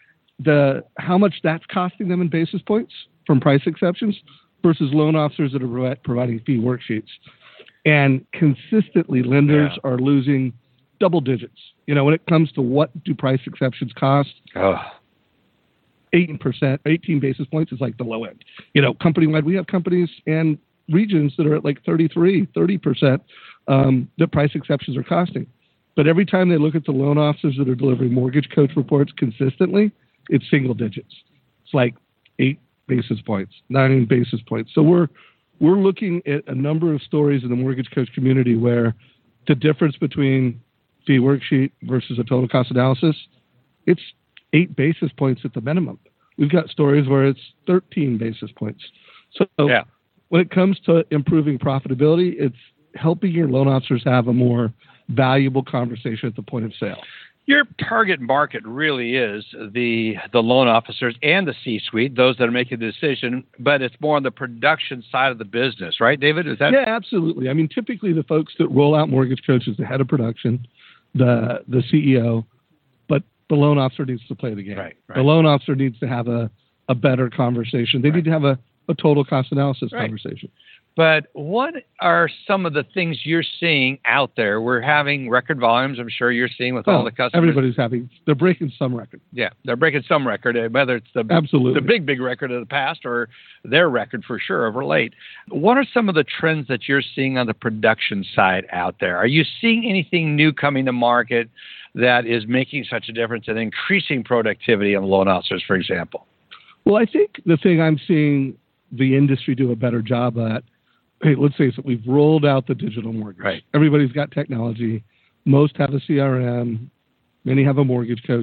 The how much that's costing them in basis points from price exceptions versus loan officers that are providing fee worksheets. And consistently, lenders yeah. are losing double digits. You know, when it comes to what do price exceptions cost, oh. eighteen percent, eighteen basis points is like the low end. You know, company-wide, we have companies and regions that are at like thirty-three, thirty percent um, that price exceptions are costing. But every time they look at the loan officers that are delivering mortgage coach reports consistently, it's single digits. It's like eight basis points, nine basis points. So we're we're looking at a number of stories in the mortgage coach community where the difference between fee worksheet versus a total cost analysis, it's eight basis points at the minimum. We've got stories where it's thirteen basis points. So yeah. when it comes to improving profitability, it's helping your loan officers have a more valuable conversation at the point of sale. Your target market really is the the loan officers and the C-suite, those that are making the decision, but it's more on the production side of the business, right, David? Is that? Yeah, absolutely. I mean, typically the folks that roll out mortgage coaches, the head of production, the the C E O, but the loan officer needs to play the game. Right, right. The loan officer needs to have a, a better conversation. They right. need to have a, a total cost analysis right. conversation. But what are some of the things you're seeing out there? We're having record volumes, I'm sure you're seeing with oh, all the customers. Everybody's having, they're breaking some record. Yeah, they're breaking some record, whether it's the, Absolutely. the big, big record of the past or their record for sure of late. What are some of the trends that you're seeing on the production side out there? Are you seeing anything new coming to market that is making such a difference and increasing productivity of loan officers, for example? Well, I think the thing I'm seeing the industry do a better job at, hey, let's face it, we've rolled out the digital mortgage. Right. Everybody's got technology. Most have a C R M. Many have a mortgage coach.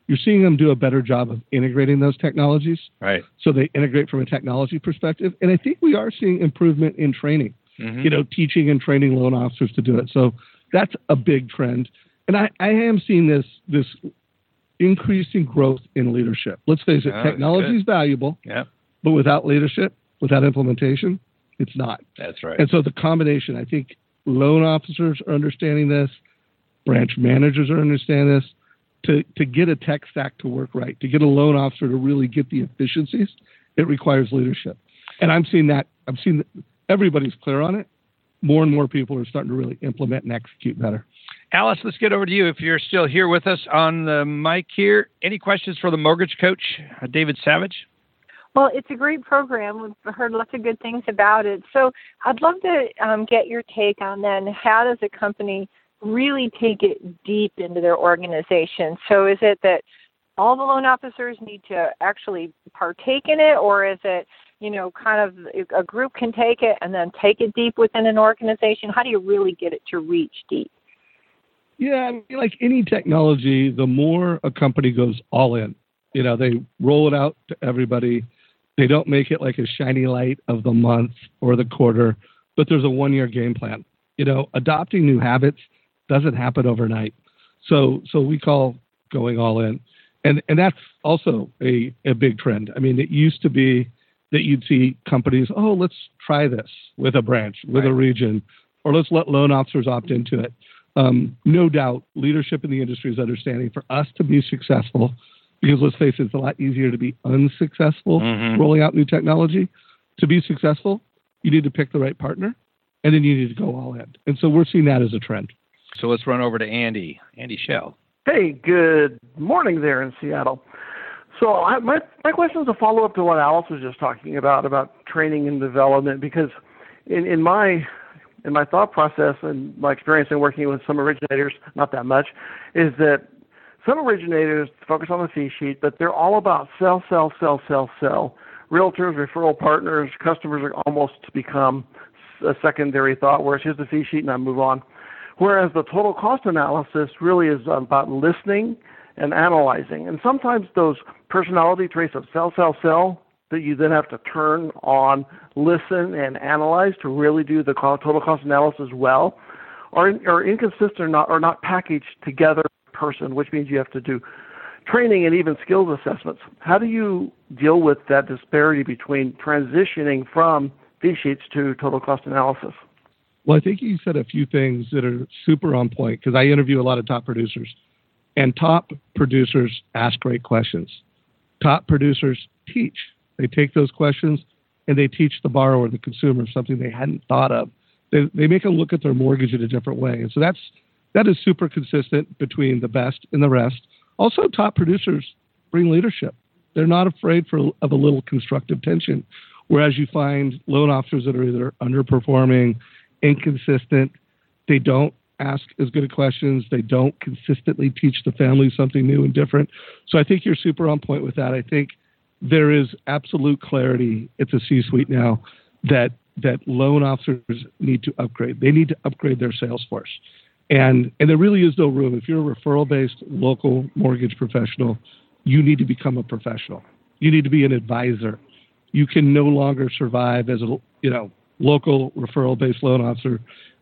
you're seeing them do a better job of integrating those technologies. Right. So they integrate from a technology perspective. And I think we are seeing improvement in training, mm-hmm. you know, teaching and training loan officers to do it. So that's a big trend. And I, I am seeing this this increasing growth in leadership. Let's face it, oh, technology is valuable, yeah. but without leadership, without implementation, it's not. That's right. And so the combination, I think loan officers are understanding this, branch managers are understanding this. To, to get a tech stack to work right, to get a loan officer to really get the efficiencies, it requires leadership. And I'm seeing that, I'm seeing that everybody's clear on it. More and more people are starting to really implement and execute better. Alice, let's get over to you if you're still here with us on the mic here. Any questions for the mortgage coach, uh, David Savage? Well, it's a great program. We've heard lots of good things about it. So I'd love to um, get your take on then how does a company really take it deep into their organization? So is it that all the loan officers need to actually partake in it, or is it, you know, kind of a group can take it and then take it deep within an organization? How do you really get it to reach deep? Yeah, I mean, like any technology, the more a company goes all in, you know, they roll it out to everybody. They don't make it like a shiny light of the month or the quarter, but there's a one-year game plan. You know, adopting new habits doesn't happen overnight. So so we call going all in. And and that's also a, a big trend. I mean, it used to be that you'd see companies, oh, let's try this with a branch, with right. a region, or let's let loan officers opt into it. Um, no doubt, leadership in the industry is understanding for us to be successful, because let's face it, it's a lot easier to be unsuccessful mm-hmm. rolling out new technology. To be successful, you need to pick the right partner, and then you need to go all in. And so we're seeing that as a trend. So let's run over to Andy. Andy Schell. Hey, good morning there in Seattle. So I, my my question is a follow-up to what Alice was just talking about, about training and development, because in, in my in my thought process and my experience in working with some originators, not that much, is that some originators focus on the fee sheet, but they're all about sell, sell, sell, sell, sell. Realtors, referral partners, customers are almost become a secondary thought, whereas here's the fee sheet and I move on. Whereas the total cost analysis really is about listening and analyzing. And sometimes those personality traits of sell, sell, sell that you then have to turn on, listen, and analyze to really do the total cost analysis well are, are inconsistent or not, or not packaged together in person, which means you have to do training and even skills assessments. How do you deal with that disparity between transitioning from fee sheets to total cost analysis? Well, I think you said a few things that are super on point, because I interview a lot of top producers, and top producers ask great questions. Top producers teach. They take those questions and they teach the borrower, the consumer, something they hadn't thought of. They, they make them look at their mortgage in a different way. And so that's that is super consistent between the best and the rest. Also, top producers bring leadership. They're not afraid for, of a little constructive tension, whereas you find loan officers that are either underperforming, inconsistent, they don't ask as good of questions, they don't consistently teach the family something new and different. So I think you're super on point with that. I think there is absolute clarity at the C-suite now that that loan officers need to upgrade. They need to upgrade their sales force. And and there really is no room. If you're a referral-based local mortgage professional, you need to become a professional. You need to be an advisor. You can no longer survive as a, you know, local referral-based loan officer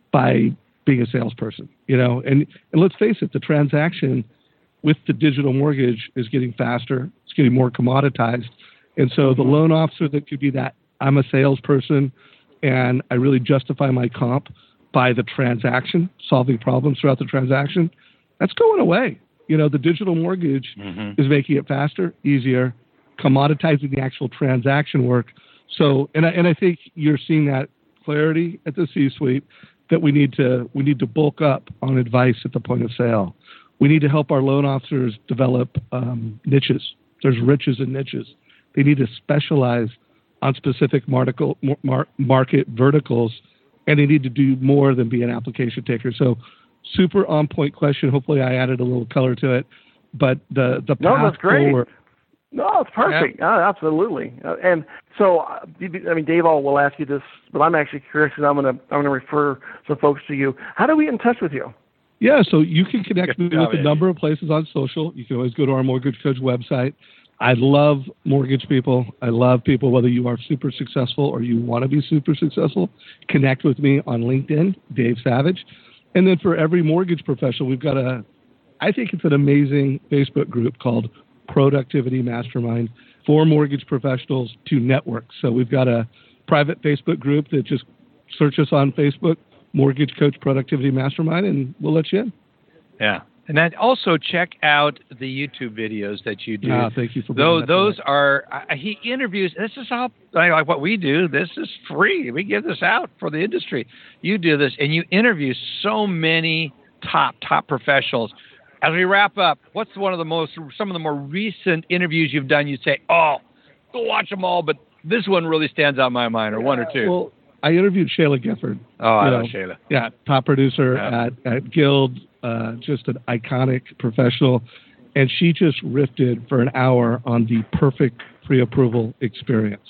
by being a salesperson, you know, and, and let's face it, the transaction with the digital mortgage is getting faster. It's getting more commoditized. And so the loan officer that could be that, I'm a salesperson and I really justify my comp by the transaction, solving problems throughout the transaction, that's going away. You know, the digital mortgage mm-hmm. is making it faster, easier, commoditizing the actual transaction work. So, and I, and I think you're seeing that clarity at the C-suite that we need to we need to bulk up on advice at the point of sale. We need to help our loan officers develop um, niches. There's riches and niches. They need to specialize on specific marticle, mar- market verticals, and they need to do more than be an application taker. So, super on point question. Hopefully, I added a little color to it. But the the no, path that's great. forward. No, it's perfect. Yeah. Oh, absolutely. Uh, and so, uh, I mean, Dave will ask you this, but I'm actually curious, because I'm going to I'm going to refer some folks to you. How do we get in touch with you? Yeah, so you can connect Good me job, with a Andy. number of places on social. You can always go to our Mortgage Coach website. I love mortgage people. I love people, whether you are super successful or you want to be super successful. Connect with me on LinkedIn, Dave Savage. And then for every mortgage professional, we've got a, I think it's an amazing Facebook group called Productivity Mastermind for mortgage professionals to network. So we've got a private Facebook group that just search us on Facebook, Mortgage Coach Productivity Mastermind, and we'll let you in. Yeah. And then also check out the YouTube videos that you do. Ah, thank you for bringing those. that Those back. are uh, he interviews. This is all like what we do. This is free. We give this out for the industry. You do this, and you interview so many top top professionals. As we wrap up, what's one of the most some of the more recent interviews you've done? You say, oh, go watch them all, but this one really stands out in my mind, or one or two. Well, I interviewed Shayla Gifford. Oh, I you know know, Shayla. Yeah, top producer Yeah. at, at Guild, uh, just an iconic professional. And she just riffed for an hour on the perfect pre-approval experience.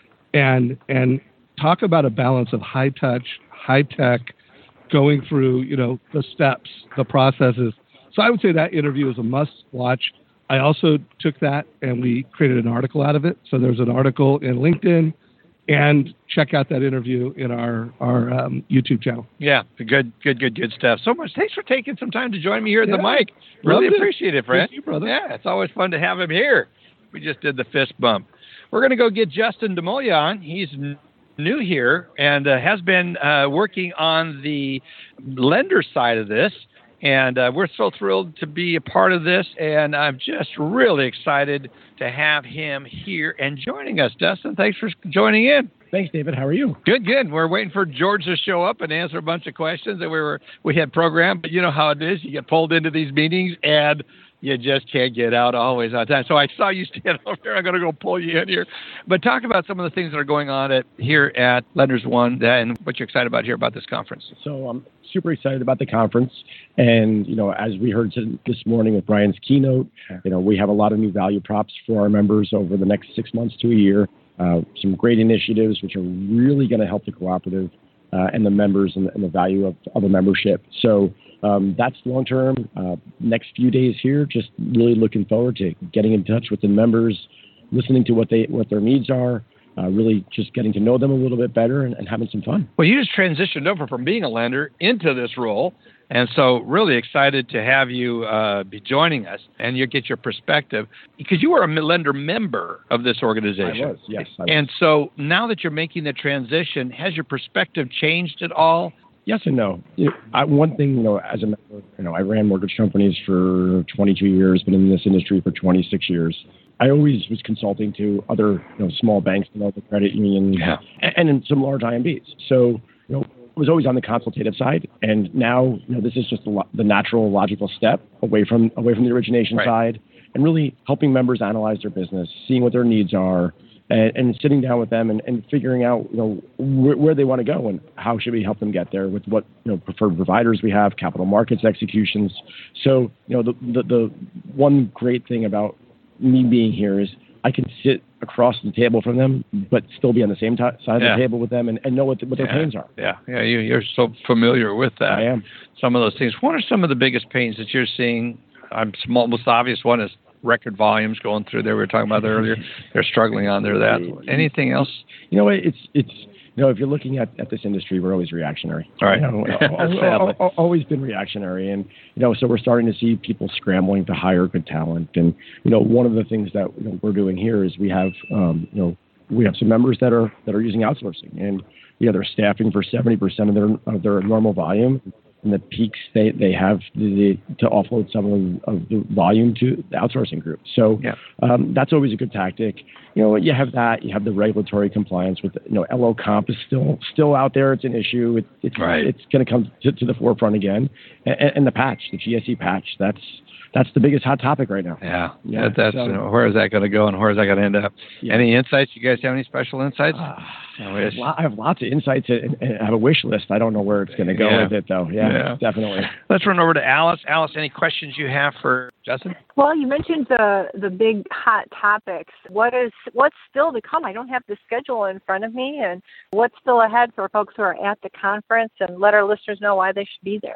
And and talk about a balance of high touch, high tech, going through, you know, the steps, the processes. So I would say that interview is a must watch. I also took that and we created an article out of it. So there's an article in LinkedIn. And check out that interview in our our um, YouTube channel. Yeah, good, good, good, good stuff. So much. Thanks for taking some time to join me here at Yeah, the mic. Really loved it. appreciate it, friend. Thank you, brother. Yeah, it's always fun to have him here. We just did the fist bump. We're going to go get Justin DeMoya on. He's n- new here and uh, has been uh, working on the lender side of this. And uh, we're so thrilled to be a part of this. And I'm just really excited to have him here and joining us. Justin, thanks for joining in. Thanks, David. How are you? Good, good. We're waiting for George to show up and answer a bunch of questions that we were we had programmed. But you know how it is. You get pulled into these meetings and you just can't get out always on time. So I saw you stand over there. I'm going to go pull you in here. But talk about some of the things that are going on at here at Lenders One and what you're excited about here about this conference. So I'm super excited about the conference. And, you know, as we heard to, this morning with Brian's keynote, you know, we have a lot of new value props for our members over the next six months to a year. Uh, some great initiatives which are really going to help the cooperative uh, and the members and, and the value of, of a membership. So um, that's long term. Uh, next few days here, just really looking forward to getting in touch with the members, listening to what they what their needs are, uh, really just getting to know them a little bit better and, and having some fun. Well, you just transitioned over from being a lender into this role. And so really excited to have you uh, be joining us and you get your perspective because you were a lender member of this organization. I was, yes. I was. And so now that you're making the transition, has your perspective changed at all? Yes and no. You know, I, one thing, you know, as a member, you know, I ran mortgage companies for twenty-two years, been in this industry for twenty-six years. I always was consulting to other, you know, small banks and other credit unions yeah. and, and in some large I M Bs. So, you know, was always on the consultative side, and now you know this is just the, lo- the natural, logical step away from away from the origination right. side, and really helping members analyze their business, seeing what their needs are, and, and sitting down with them and, and figuring out you know wh- where they want to go and how should we help them get there with what you know preferred providers we have, capital markets executions. So you know the the, the one great thing about me being here is I can sit across the table from them, but still be on the same t- side yeah. of the table with them and, and know what, the, what their yeah. pains are. Yeah, yeah, you, you're so familiar with that. I am. Some of those things. What are some of the biggest pains that you're seeing? I'm most obvious one is record volumes going through there. We were talking about that earlier. They're struggling on there. That anything else? You know what? It's it's. You know, if you're looking at, at this industry, we're always reactionary. All right. You know, always been reactionary. And, you know, so we're starting to see people scrambling to hire good talent. And, you know, one of the things that you know, we're doing here is we have, um, you know, we have some members that are that are using outsourcing. And, you know, they're staffing for seventy percent of their of their normal volume. And the peaks they, they have the, to offload some of, of the volume to the outsourcing group. So yeah. um, that's always a good tactic. You know, you have that. You have the regulatory compliance with, you know, L O comp is still still out there. It's an issue. It, it's right. it's going to come to, to the forefront again. And, and the patch, the G S E patch, that's that's the biggest hot topic right now. Yeah, yeah. That, that's so, you know, where is that going to go and where is that going to end up? Yeah. Any insights? You guys have any special insights? Uh, I, have lot, I have lots of insights and, and I have a wish list. I don't know where it's going to go yeah. with it though. Yeah, yeah, definitely. Let's run over to Alice. Alice, any questions you have for Justin? Well, you mentioned the the big hot topics. What is what's still to come? I don't have the schedule in front of me, and what's still ahead for folks who are at the conference, and let our listeners know why they should be there.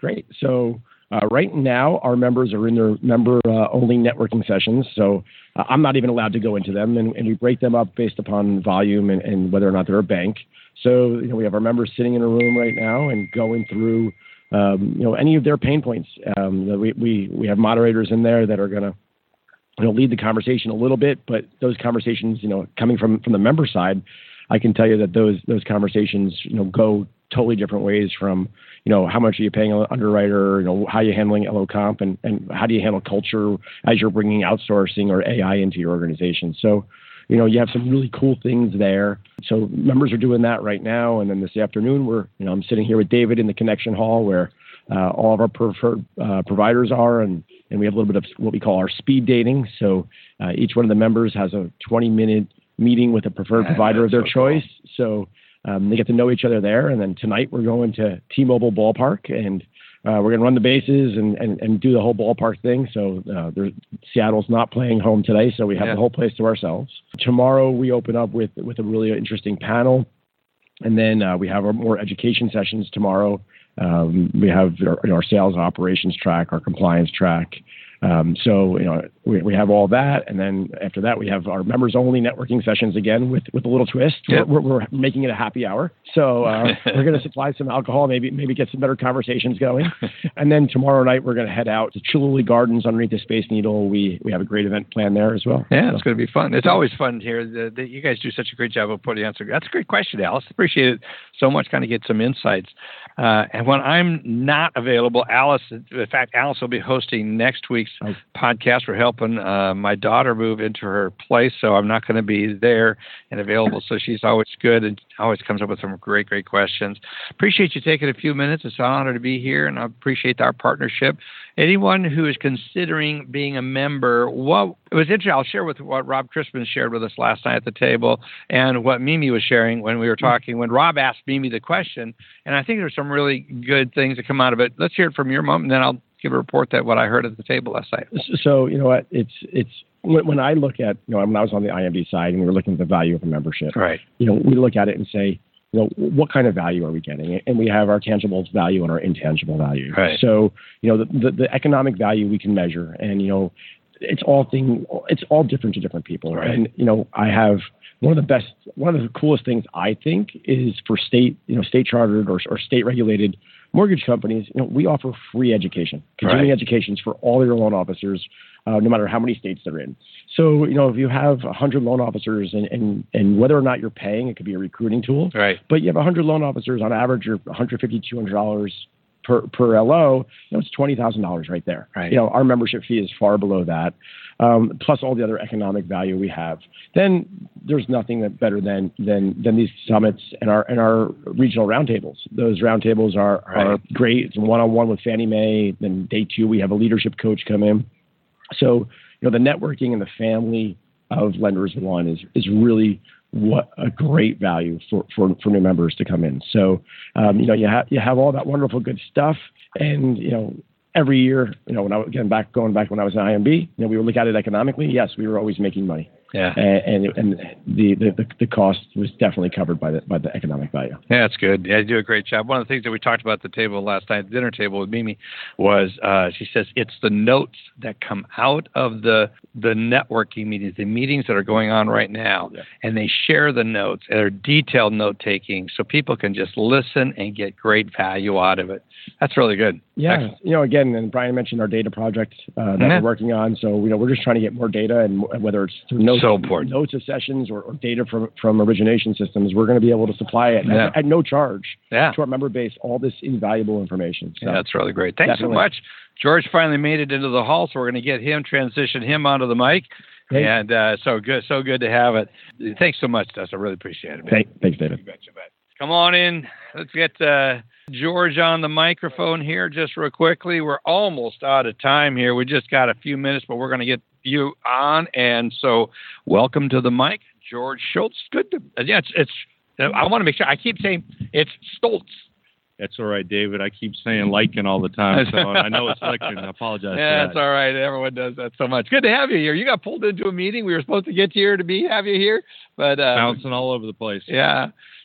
Great. So uh, right now, our members are in their member-only uh, networking sessions. So uh, I'm not even allowed to go into them, and, and we break them up based upon volume and, and whether or not they're a bank. So you know, we have our members sitting in a room right now and going through um, you know any of their pain points. Um, you know, we we we have moderators in there that are going to you know lead the conversation a little bit, but those conversations, you know, coming from from the member side, I can tell you that those those conversations, you know, go totally different ways from, you know, how much are you paying an underwriter, you know, how are you handling L O comp, and, and how do you handle culture as you're bringing outsourcing or A I into your organization. So, you know, you have some really cool things there. So members are doing that right now. And then this afternoon, we're, you know, I'm sitting here with David in the connection hall where uh, all of our preferred uh, providers are, and, and we have a little bit of what we call our speed dating. So uh, each one of the members has a twenty minute meeting with a preferred yeah, provider of their so choice. Cool. So um, they get to know each other there. And then tonight we're going to T-Mobile Ballpark, and uh, we're going to run the bases and, and, and do the whole ballpark thing. So uh, Seattle's not playing home today, so we have yeah. the whole place to ourselves. Tomorrow we open up with, with a really interesting panel. And then uh, we have our more education sessions tomorrow. Um, we have our, you know, our sales and operations track, our compliance track. Um, so, you know, we, we have all that. And then after that, we have our members only networking sessions again with, with a little twist. Yep. We're, we're, we're making it a happy hour. So uh, we're going to supply some alcohol, maybe maybe get some better conversations going. And then tomorrow night, we're going to head out to Chihuly Gardens underneath the Space Needle. We we have a great event planned there as well. Yeah, so. It's going to be fun. It's always fun here. The, the, you guys do such a great job of putting answer. That's a great question, Alice. Appreciate it so much. Kind of get some insights. Uh, and when I'm not available, Alice, in fact, Alice will be hosting next week's oh. podcast. We're helping uh, my daughter move into her place, so I'm not going to be there and available. So she's always good and always comes up with some great, great questions. Appreciate you taking a few minutes. It's an honor to be here, and I appreciate our partnership. Anyone who is considering being a member, what it was interesting. I'll share with what Rob Crispin shared with us last night at the table, and what Mimi was sharing when we were talking. When Rob asked Mimi the question, and I think there's some really good things that come out of it. Let's hear it from your mom, and then I'll give a report that what I heard at the table last night. So you know what? It's it's when, when I look at you know when I was on the I M B side and we were looking at the value of a membership. Right. You know, we look at it and say, you know, what kind of value are we getting? And we have our tangible value and our intangible value. Right. So, you know, the, the, the economic value we can measure, and, you know, it's all thing, it's all different to different people. Right. And, you know, I have one of the best, one of the coolest things I think is for state, you know, state chartered or, or state regulated mortgage companies, you know, we offer free education, continuing right. educations for all your loan officers, uh, no matter how many states they're in. So, you know, if you have one hundred loan officers and, and, and whether or not you're paying, it could be a recruiting tool. Right. But you have one hundred loan officers, on average, you're one hundred fifty dollars, two hundred dollars per, per L O. You know, it's twenty thousand dollars right there. Right. You know, our membership fee is far below that, um, plus all the other economic value we have. Then there's nothing that better than than than these summits and our and our regional roundtables. Those roundtables are, right. are great. It's one-on-one with Fannie Mae. Then day two, we have a leadership coach come in. So, you know, the networking and the family of Lenders One is is really what a great value for, for, for new members to come in. So, um, you know, you have you have all that wonderful good stuff, and you know, every year, you know, when I again back going back when I was in I M B, you know, we would look at it economically. Yes, we were always making money. Yeah, and and, and the, the the cost was definitely covered by the by the economic value. Yeah, that's good. Yeah, you do a great job. One of the things that we talked about at the table last night, at the dinner table with Mimi, was uh, she says it's the notes that come out of the the networking meetings, the meetings that are going on right now, yeah. and they share the notes. They're detailed note taking, so people can just listen and get great value out of it. That's really good. Yeah, Excellent. You know, again, and Brian mentioned our data project uh, that yeah. we're working on. So, you know, we're just trying to get more data, and whether it's through notes, so important. notes of sessions or, or data from from origination systems, we're going to be able to supply it yeah. at, at no charge yeah. to our member base, all this invaluable information. So, yeah, that's really great. Thanks definitely. so much. George finally made it into the hall, so we're going to get him, transition him onto the mic. Hey. And uh, so good, so good to have it. Thanks so much, Dust. I really appreciate it. Thank, thanks, David. You betcha, bet. Come on in. Let's get uh, George on the microphone here just real quickly. We're almost out of time here. We just got a few minutes, but we're going to get you on. And so welcome to the mic, George Schultz. Good to, yeah, it's, it's, I want to make sure. I keep saying it's Stoltz. That's all right, David. I keep saying Lycan all the time, so I know it's Lycan. I apologize. Yeah, for that's all right. Everyone does that so much. Good to have you here. You got pulled into a meeting. We were supposed to get you here to be have you here, but uh, bouncing all over the place. Yeah.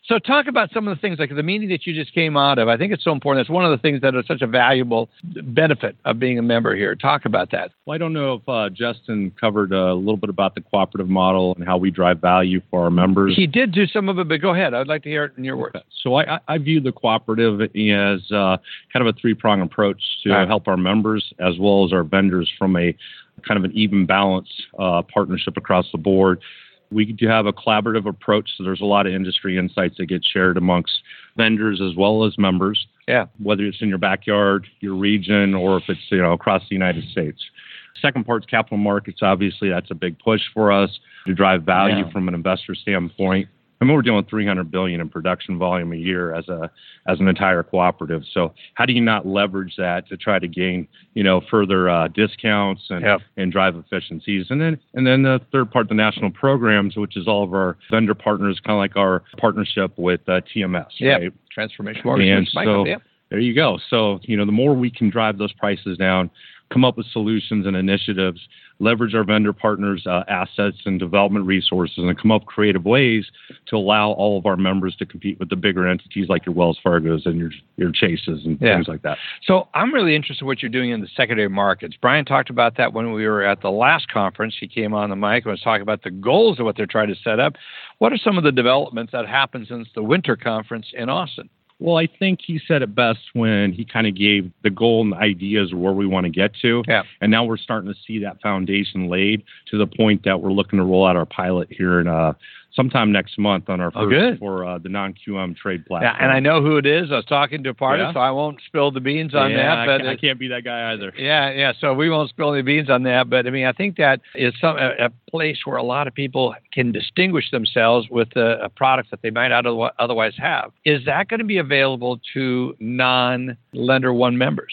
So talk about some of the things like the meeting that you just came out of. I think it's so important. It's one of the things that is such a valuable benefit of being a member here. Talk about that. Well, I don't know if uh, Justin covered a little bit about the cooperative model and how we drive value for our members. He did do some of it, but go ahead. I'd like to hear it in your words. So I, I view the cooperative as uh, kind of a three-pronged approach to right. help our members as well as our vendors from a kind of an even balance uh, partnership across the board. We do have a collaborative approach, so there's a lot of industry insights that get shared amongst vendors as well as members. Yeah. Whether it's in your backyard, your region, or if it's, you know, across the United States. Second part's capital markets. Obviously, that's a big push for us to drive value yeah. from an investor standpoint. I mean, we're doing three hundred billion dollars in production volume a year as a as an entire cooperative. So how do you not leverage that to try to gain, you know, further uh, discounts and yep. and drive efficiencies? And then and then the third part, the national programs, which is all of our vendor partners, kind of like our partnership with uh, T M S. Yeah, right? Transformation Mortgage. And Michael, so yep. there you go. So, you know, the more we can drive those prices down, come up with solutions and initiatives, leverage our vendor partners' uh, assets and development resources, and come up with creative ways to allow all of our members to compete with the bigger entities like your Wells Fargos and your your Chases and yeah. things like that. So I'm really interested in what you're doing in the secondary markets. Brian talked about that when we were at the last conference. He came on the mic and was talking about the goals of what they're trying to set up. What are some of the developments that happened since the winter conference in Austin? Well, I think he said it best when he kind of gave the goal and the ideas of where we want to get to. Yeah. And now we're starting to see that foundation laid to the point that we're looking to roll out our pilot here in uh, sometime next month on our first oh, good. for uh, the non-Q M trade platform. Yeah, and I know who it is. I was talking to a party, yeah. so I won't spill the beans on yeah, that. I But can't, I can't be that guy either. Yeah, yeah. So we won't spill any beans on that. But I mean, I think that is some a, a place where a lot of people can distinguish themselves with a, a product that they might not otherwise have. Is that going to be available to non-Lender One members?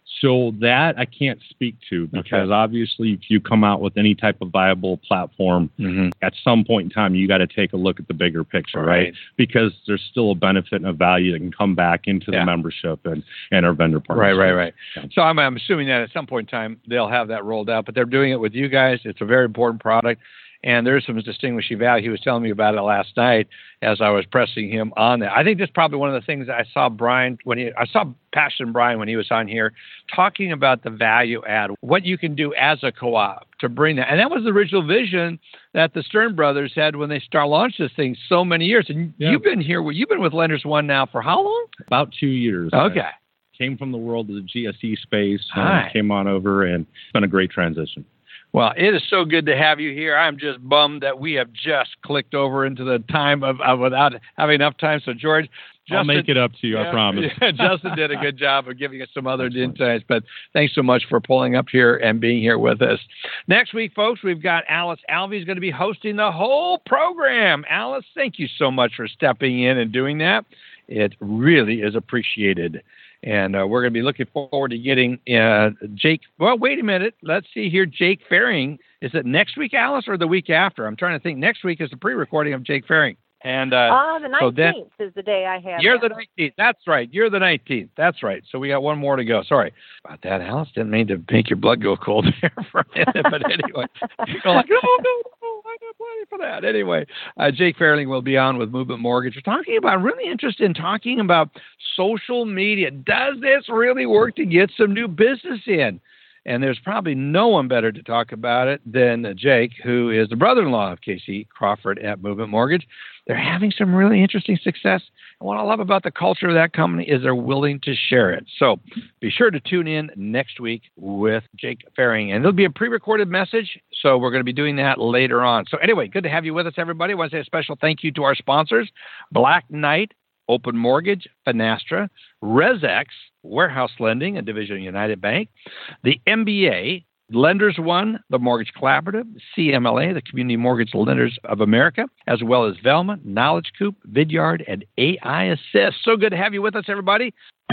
So that I can't speak to because okay. obviously if you come out with any type of viable platform, mm-hmm. at some point in time, you got to take a look at the bigger picture, right? right? Because there's still a benefit and a value that can come back into yeah. the membership and, and our vendor partners. Right, right, right. Yeah. So I'm, I'm assuming that at some point in time, they'll have that rolled out, but they're doing it with you guys. It's a very important product. And there's some distinguishing value. He was telling me about it last night as I was pressing him on that. I think that's probably one of the things that I saw Brian when he, I saw Passion Brian when he was on here talking about the value add, what you can do as a co-op to bring that. And that was the original vision that the Stern brothers had when they start launched this thing so many years. And yeah. you've been here, you've been with Lenders One now for how long? About two years. Okay. I came from the world of the G S E space and Hi. came on over, and it's been a great transition. Well, it is so good to have you here. I'm just bummed that we have just clicked over into the time of, of without having enough time. So, George, Justin, I'll make it up to you, yeah, I promise. Yeah, Justin did a good job of giving us some other insights, but thanks so much for pulling up here and being here with us. Next week, folks, we've got Alice Alvey is going to be hosting the whole program. Alice, thank you so much for stepping in and doing that. It really is appreciated. And uh, we're going to be looking forward to getting uh, Jake. Well, wait a minute. Let's see here. Jake Fehring. Is it next week, Alice, or the week after? I'm trying to think. Next week is the pre-recording of Jake Fehring. And uh, uh, the nineteenth so then, is the day I have. You're that. the nineteenth. That's right. You're the nineteenth. That's right. So we got one more to go. Sorry about that, Alice. Didn't mean to make your blood go cold there for a minute. But anyway, you're like, no, no, no, I got plenty for that. Anyway, uh, Jake Fehring will be on with Movement Mortgage. We're talking about, really interested in talking about social media. Does this really work to get some new business in? And there's probably no one better to talk about it than Jake, who is the brother-in-law of Casey Crawford at Movement Mortgage. They're having some really interesting success. And what I love about the culture of that company is they're willing to share it. So be sure to tune in next week with Jake Fehring. And there'll be a pre-recorded message, so we're going to be doing that later on. So anyway, good to have you with us, everybody. I want to say a special thank you to our sponsors, Black Knight, Open Mortgage, Finastra, ResX, Warehouse Lending, a division of United Bank, the M B A, Lenders One, the Mortgage Collaborative, C M L A, the Community Mortgage Lenders of America, as well as Velma, Knowledge Coop, Vidyard, and A I Assist. So good to have you with us, everybody.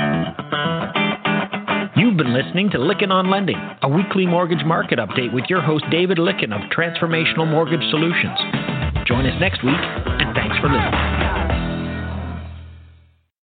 You've been listening to Lykken on Lending, a weekly mortgage market update with your host, David Lykken of Transformational Mortgage Solutions. Join us next week, and thanks for listening.